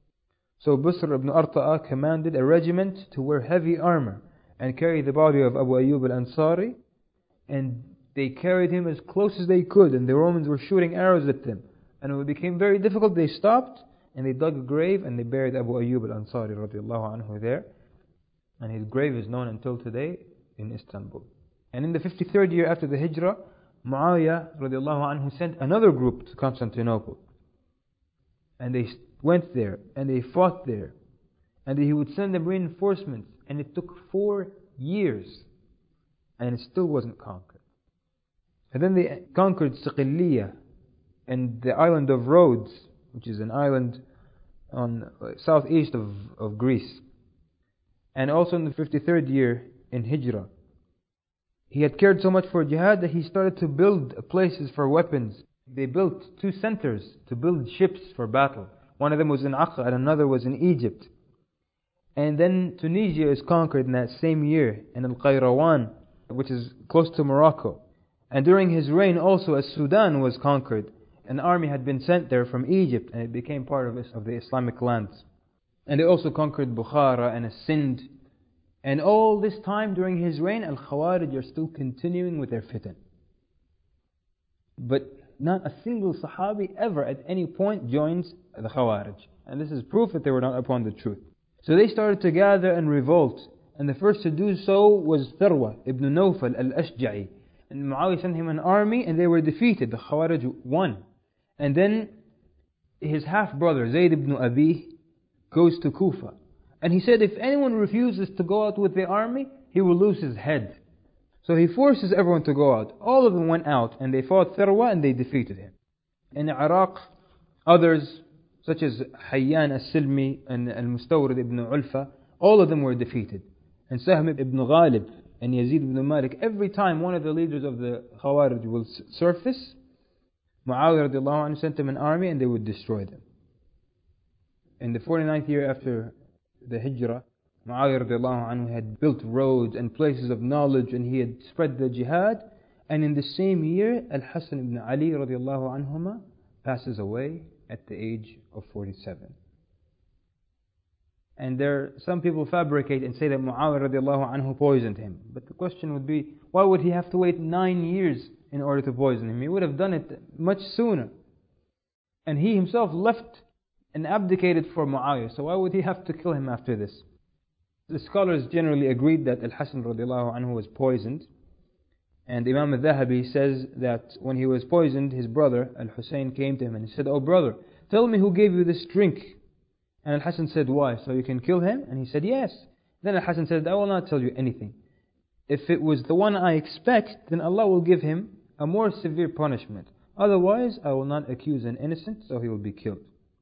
So Busr ibn Arta'a commanded a regiment to wear heavy armor and carry the body of Abu Ayyub al-Ansari, and they carried him as close as they could, and the Romans were shooting arrows at them. And when it became very difficult, they stopped and they dug a grave and they buried Abu Ayyub al-Ansari radiallahu anhu there. And his grave is known until today in Istanbul. And in the fifty-third year after the Hijrah, Muawiyah radiallahu anhu sent another group to Constantinople. And they went there and they fought there. And he would send them reinforcements. And it took four years. And it still wasn't conquered. And then they conquered Siqiliya and the island of Rhodes, which is an island on southeast of, of Greece. And also in the fifty-third year in Hijrah, he had cared so much for jihad that he started to build places for weapons. They built two centers to build ships for battle. One of them was in Aqqa and another was in Egypt. And then Tunisia is conquered in that same year, in Al-Qayrawan, which is close to Morocco. And during his reign also, as Sudan was conquered, an army had been sent there from Egypt, and it became part of, of the Islamic lands. And they also conquered Bukhara and Sindh. And all this time during his reign, Al-Khawarij are still continuing with their fitan. But not a single Sahabi ever at any point joins the Khawarij. And this is proof that they were not upon the truth. So they started to gather and revolt. And the first to do so was Tharwa ibn Nawfal al-Ashja'i. And Muawiyah sent him an army and they were defeated. The Khawarij won. And then his half-brother Zayd ibn Abi goes to Kufa. And he said if anyone refuses to go out with the army, he will lose his head. So he forces everyone to go out. All of them went out and they fought Tharwa and they defeated him. In Iraq, others such as Hayyan al-Silmi and al-Mustawrid ibn Ulfa, all of them were defeated. And Sahm ibn Ghalib and Yazid ibn Malik, every time one of the leaders of the Khawarij will surface, Muawiyah radiallahu anhu sent them an army and they would destroy them. In the forty-ninth year after the Hijrah, Muawiyah radiallahu anhu had built roads and places of knowledge, and he had spread the jihad, And in the same year, Al-Hasan ibn Ali radiallahu anhuma passes away at the age of forty-seven. And there, some people fabricate and say that Muawiyah radiallahu anhu poisoned him. But the question would be, why would he have to wait nine years in order to poison him? He would have done it much sooner. And he himself left and abdicated for Muawiyah. So why would he have to kill him after this? The scholars generally agreed that Al-Hasan radiallahu anhu was poisoned. And Imam al-Dhahabi says that when he was poisoned, his brother Al-Hussein came to him and he said, "Oh brother, tell me who gave you this drink." And Al-Hasan said, "Why? So you can kill him?" And he said, "Yes." Then Al-Hasan said, "I will not tell you anything. If it was the one I expect, then Allah will give him a more severe punishment. Otherwise, I will not accuse an innocent, so he will be killed."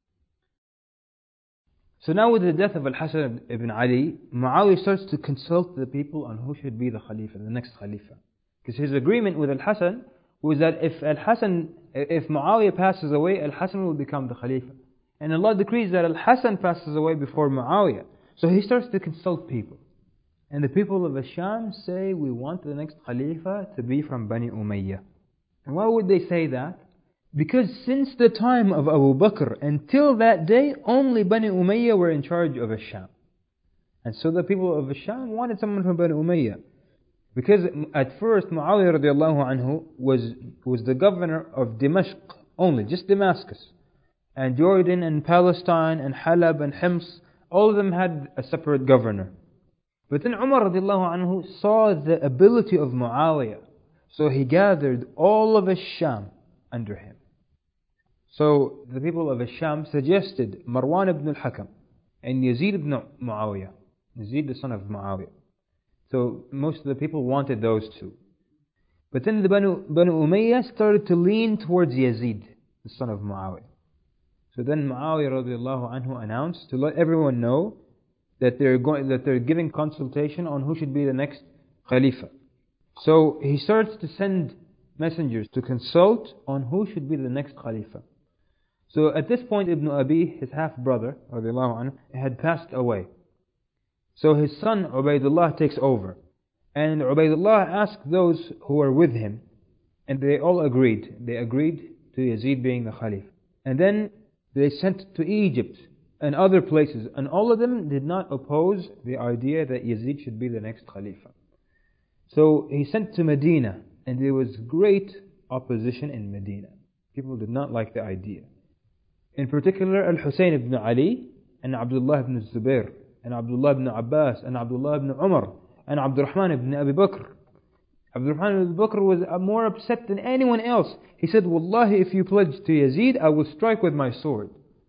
So now with the death of Al-Hasan ibn Ali, Muawiyah starts to consult the people on who should be the Khalifa, the next Khalifa. Because his agreement with Al-Hasan was that if Al-Hasan, if Muawiyah passes away, Al-Hasan will become the Khalifa. And Allah decrees that Al-Hasan passes away before Muawiyah. So he starts to consult people. And the people of Asham say, "We want the next Khalifa to be from Bani Umayyah." And why would they say that? Because since the time of Abu Bakr until that day, only Bani Umayyah were in charge of Asham. And so the people of Asham wanted someone from Bani Umayyah. Because at first Muawiyah radiallahu anhu was, was the governor of Dimashq only, just Damascus. And Jordan and Palestine and Halab and Hims, all of them had a separate governor. But then Umar radiallahu anhu saw the ability of Muawiyah. So he gathered all of Asham under him. So the people of Asham suggested Marwan ibn al-Hakam and Yazid ibn Muawiyah. Yazid the son of Muawiyah. So most of the people wanted those two. But then the Banu, Banu Umayyah started to lean towards Yazid, the son of Muawiyah. So then Muawiyah radiallahu anhu announced to let everyone know that they're going, that they're giving consultation on who should be the next Khalifa. So he starts to send messengers to consult on who should be the next Khalifa. So at this point Ibn Abi, his half-brother radiallahu anhu, had passed away. So his son Ubaidullah takes over. And Ubaidullah asked those who were with him, and they all agreed. They agreed to Yazid being the Khalif. And then they sent to Egypt and other places, and all of them did not oppose the idea that Yazid should be the next Khalifa. So he sent to Medina, and there was great opposition in Medina. People did not like the idea. In particular, Al-Hussein ibn Ali and Abdullah ibn Zubair and Abdullah ibn Abbas and Abdullah ibn Umar and Abdurrahman ibn Abi Bakr. Abdurrahman ibn Abi Bakr was more upset than anyone else. He said, "Wallahi, if you pledge to Yazid, I will strike with my sword."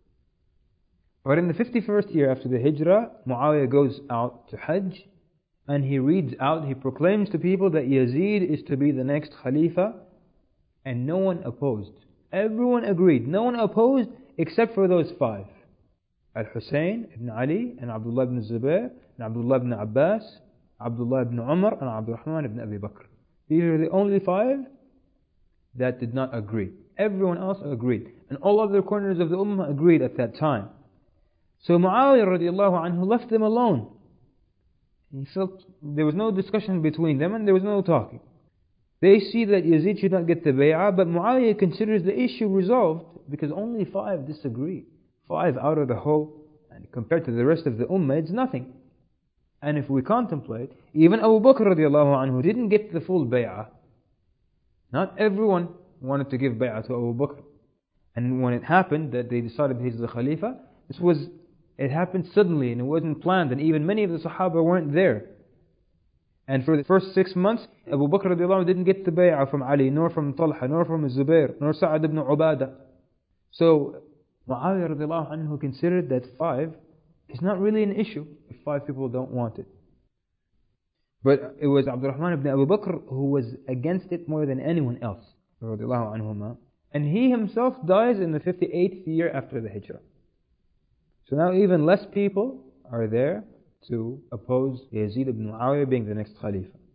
But in the fifty-first year after the Hijrah, Muawiyah goes out to Hajj, and he reads out, he proclaims to people that Yazid is to be the next Khalifa, and no one opposed. Everyone agreed. No one opposed except for those five. Al-Hussein ibn Ali and Abdullah ibn Zubair and Abdullah ibn Abbas, Abdullah ibn Umar and Abdurrahman ibn Abi Bakr. These are the only five that did not agree. Everyone else agreed. And all other corners of the Ummah agreed at that time. So Muawiyah radiallahu anhu left them alone. He felt there was no discussion between them and there was no talking. They see that Yazid should not get the bay'ah, but Muawiyah considers the issue resolved because only five disagree. Five out of the whole, and compared to the rest of the Ummah, it's nothing. And if we contemplate, even Abu Bakr radiallahu anhu didn't get the full bay'ah. Not everyone wanted to give bay'ah to Abu Bakr. And when it happened that they decided he's the Khalifa, this was, it happened suddenly and it wasn't planned, and even many of the Sahaba weren't there. And for the first six months, Abu Bakr radiallahu anhu didn't get the bay'ah from Ali, nor from Talha, nor from Zubair, nor Sa'ad ibn Ubadah. So Muawiyah radiallahu anhu considered that five is not really an issue if five people don't want it. But it was Abdurrahman ibn Abu Bakr who was against it more than anyone else, radiallahu anhuma. And he himself dies in the fifty-eighth year after the Hijrah. So now even less people are there to oppose Yazid ibn Muawiyah being the next Khalifa.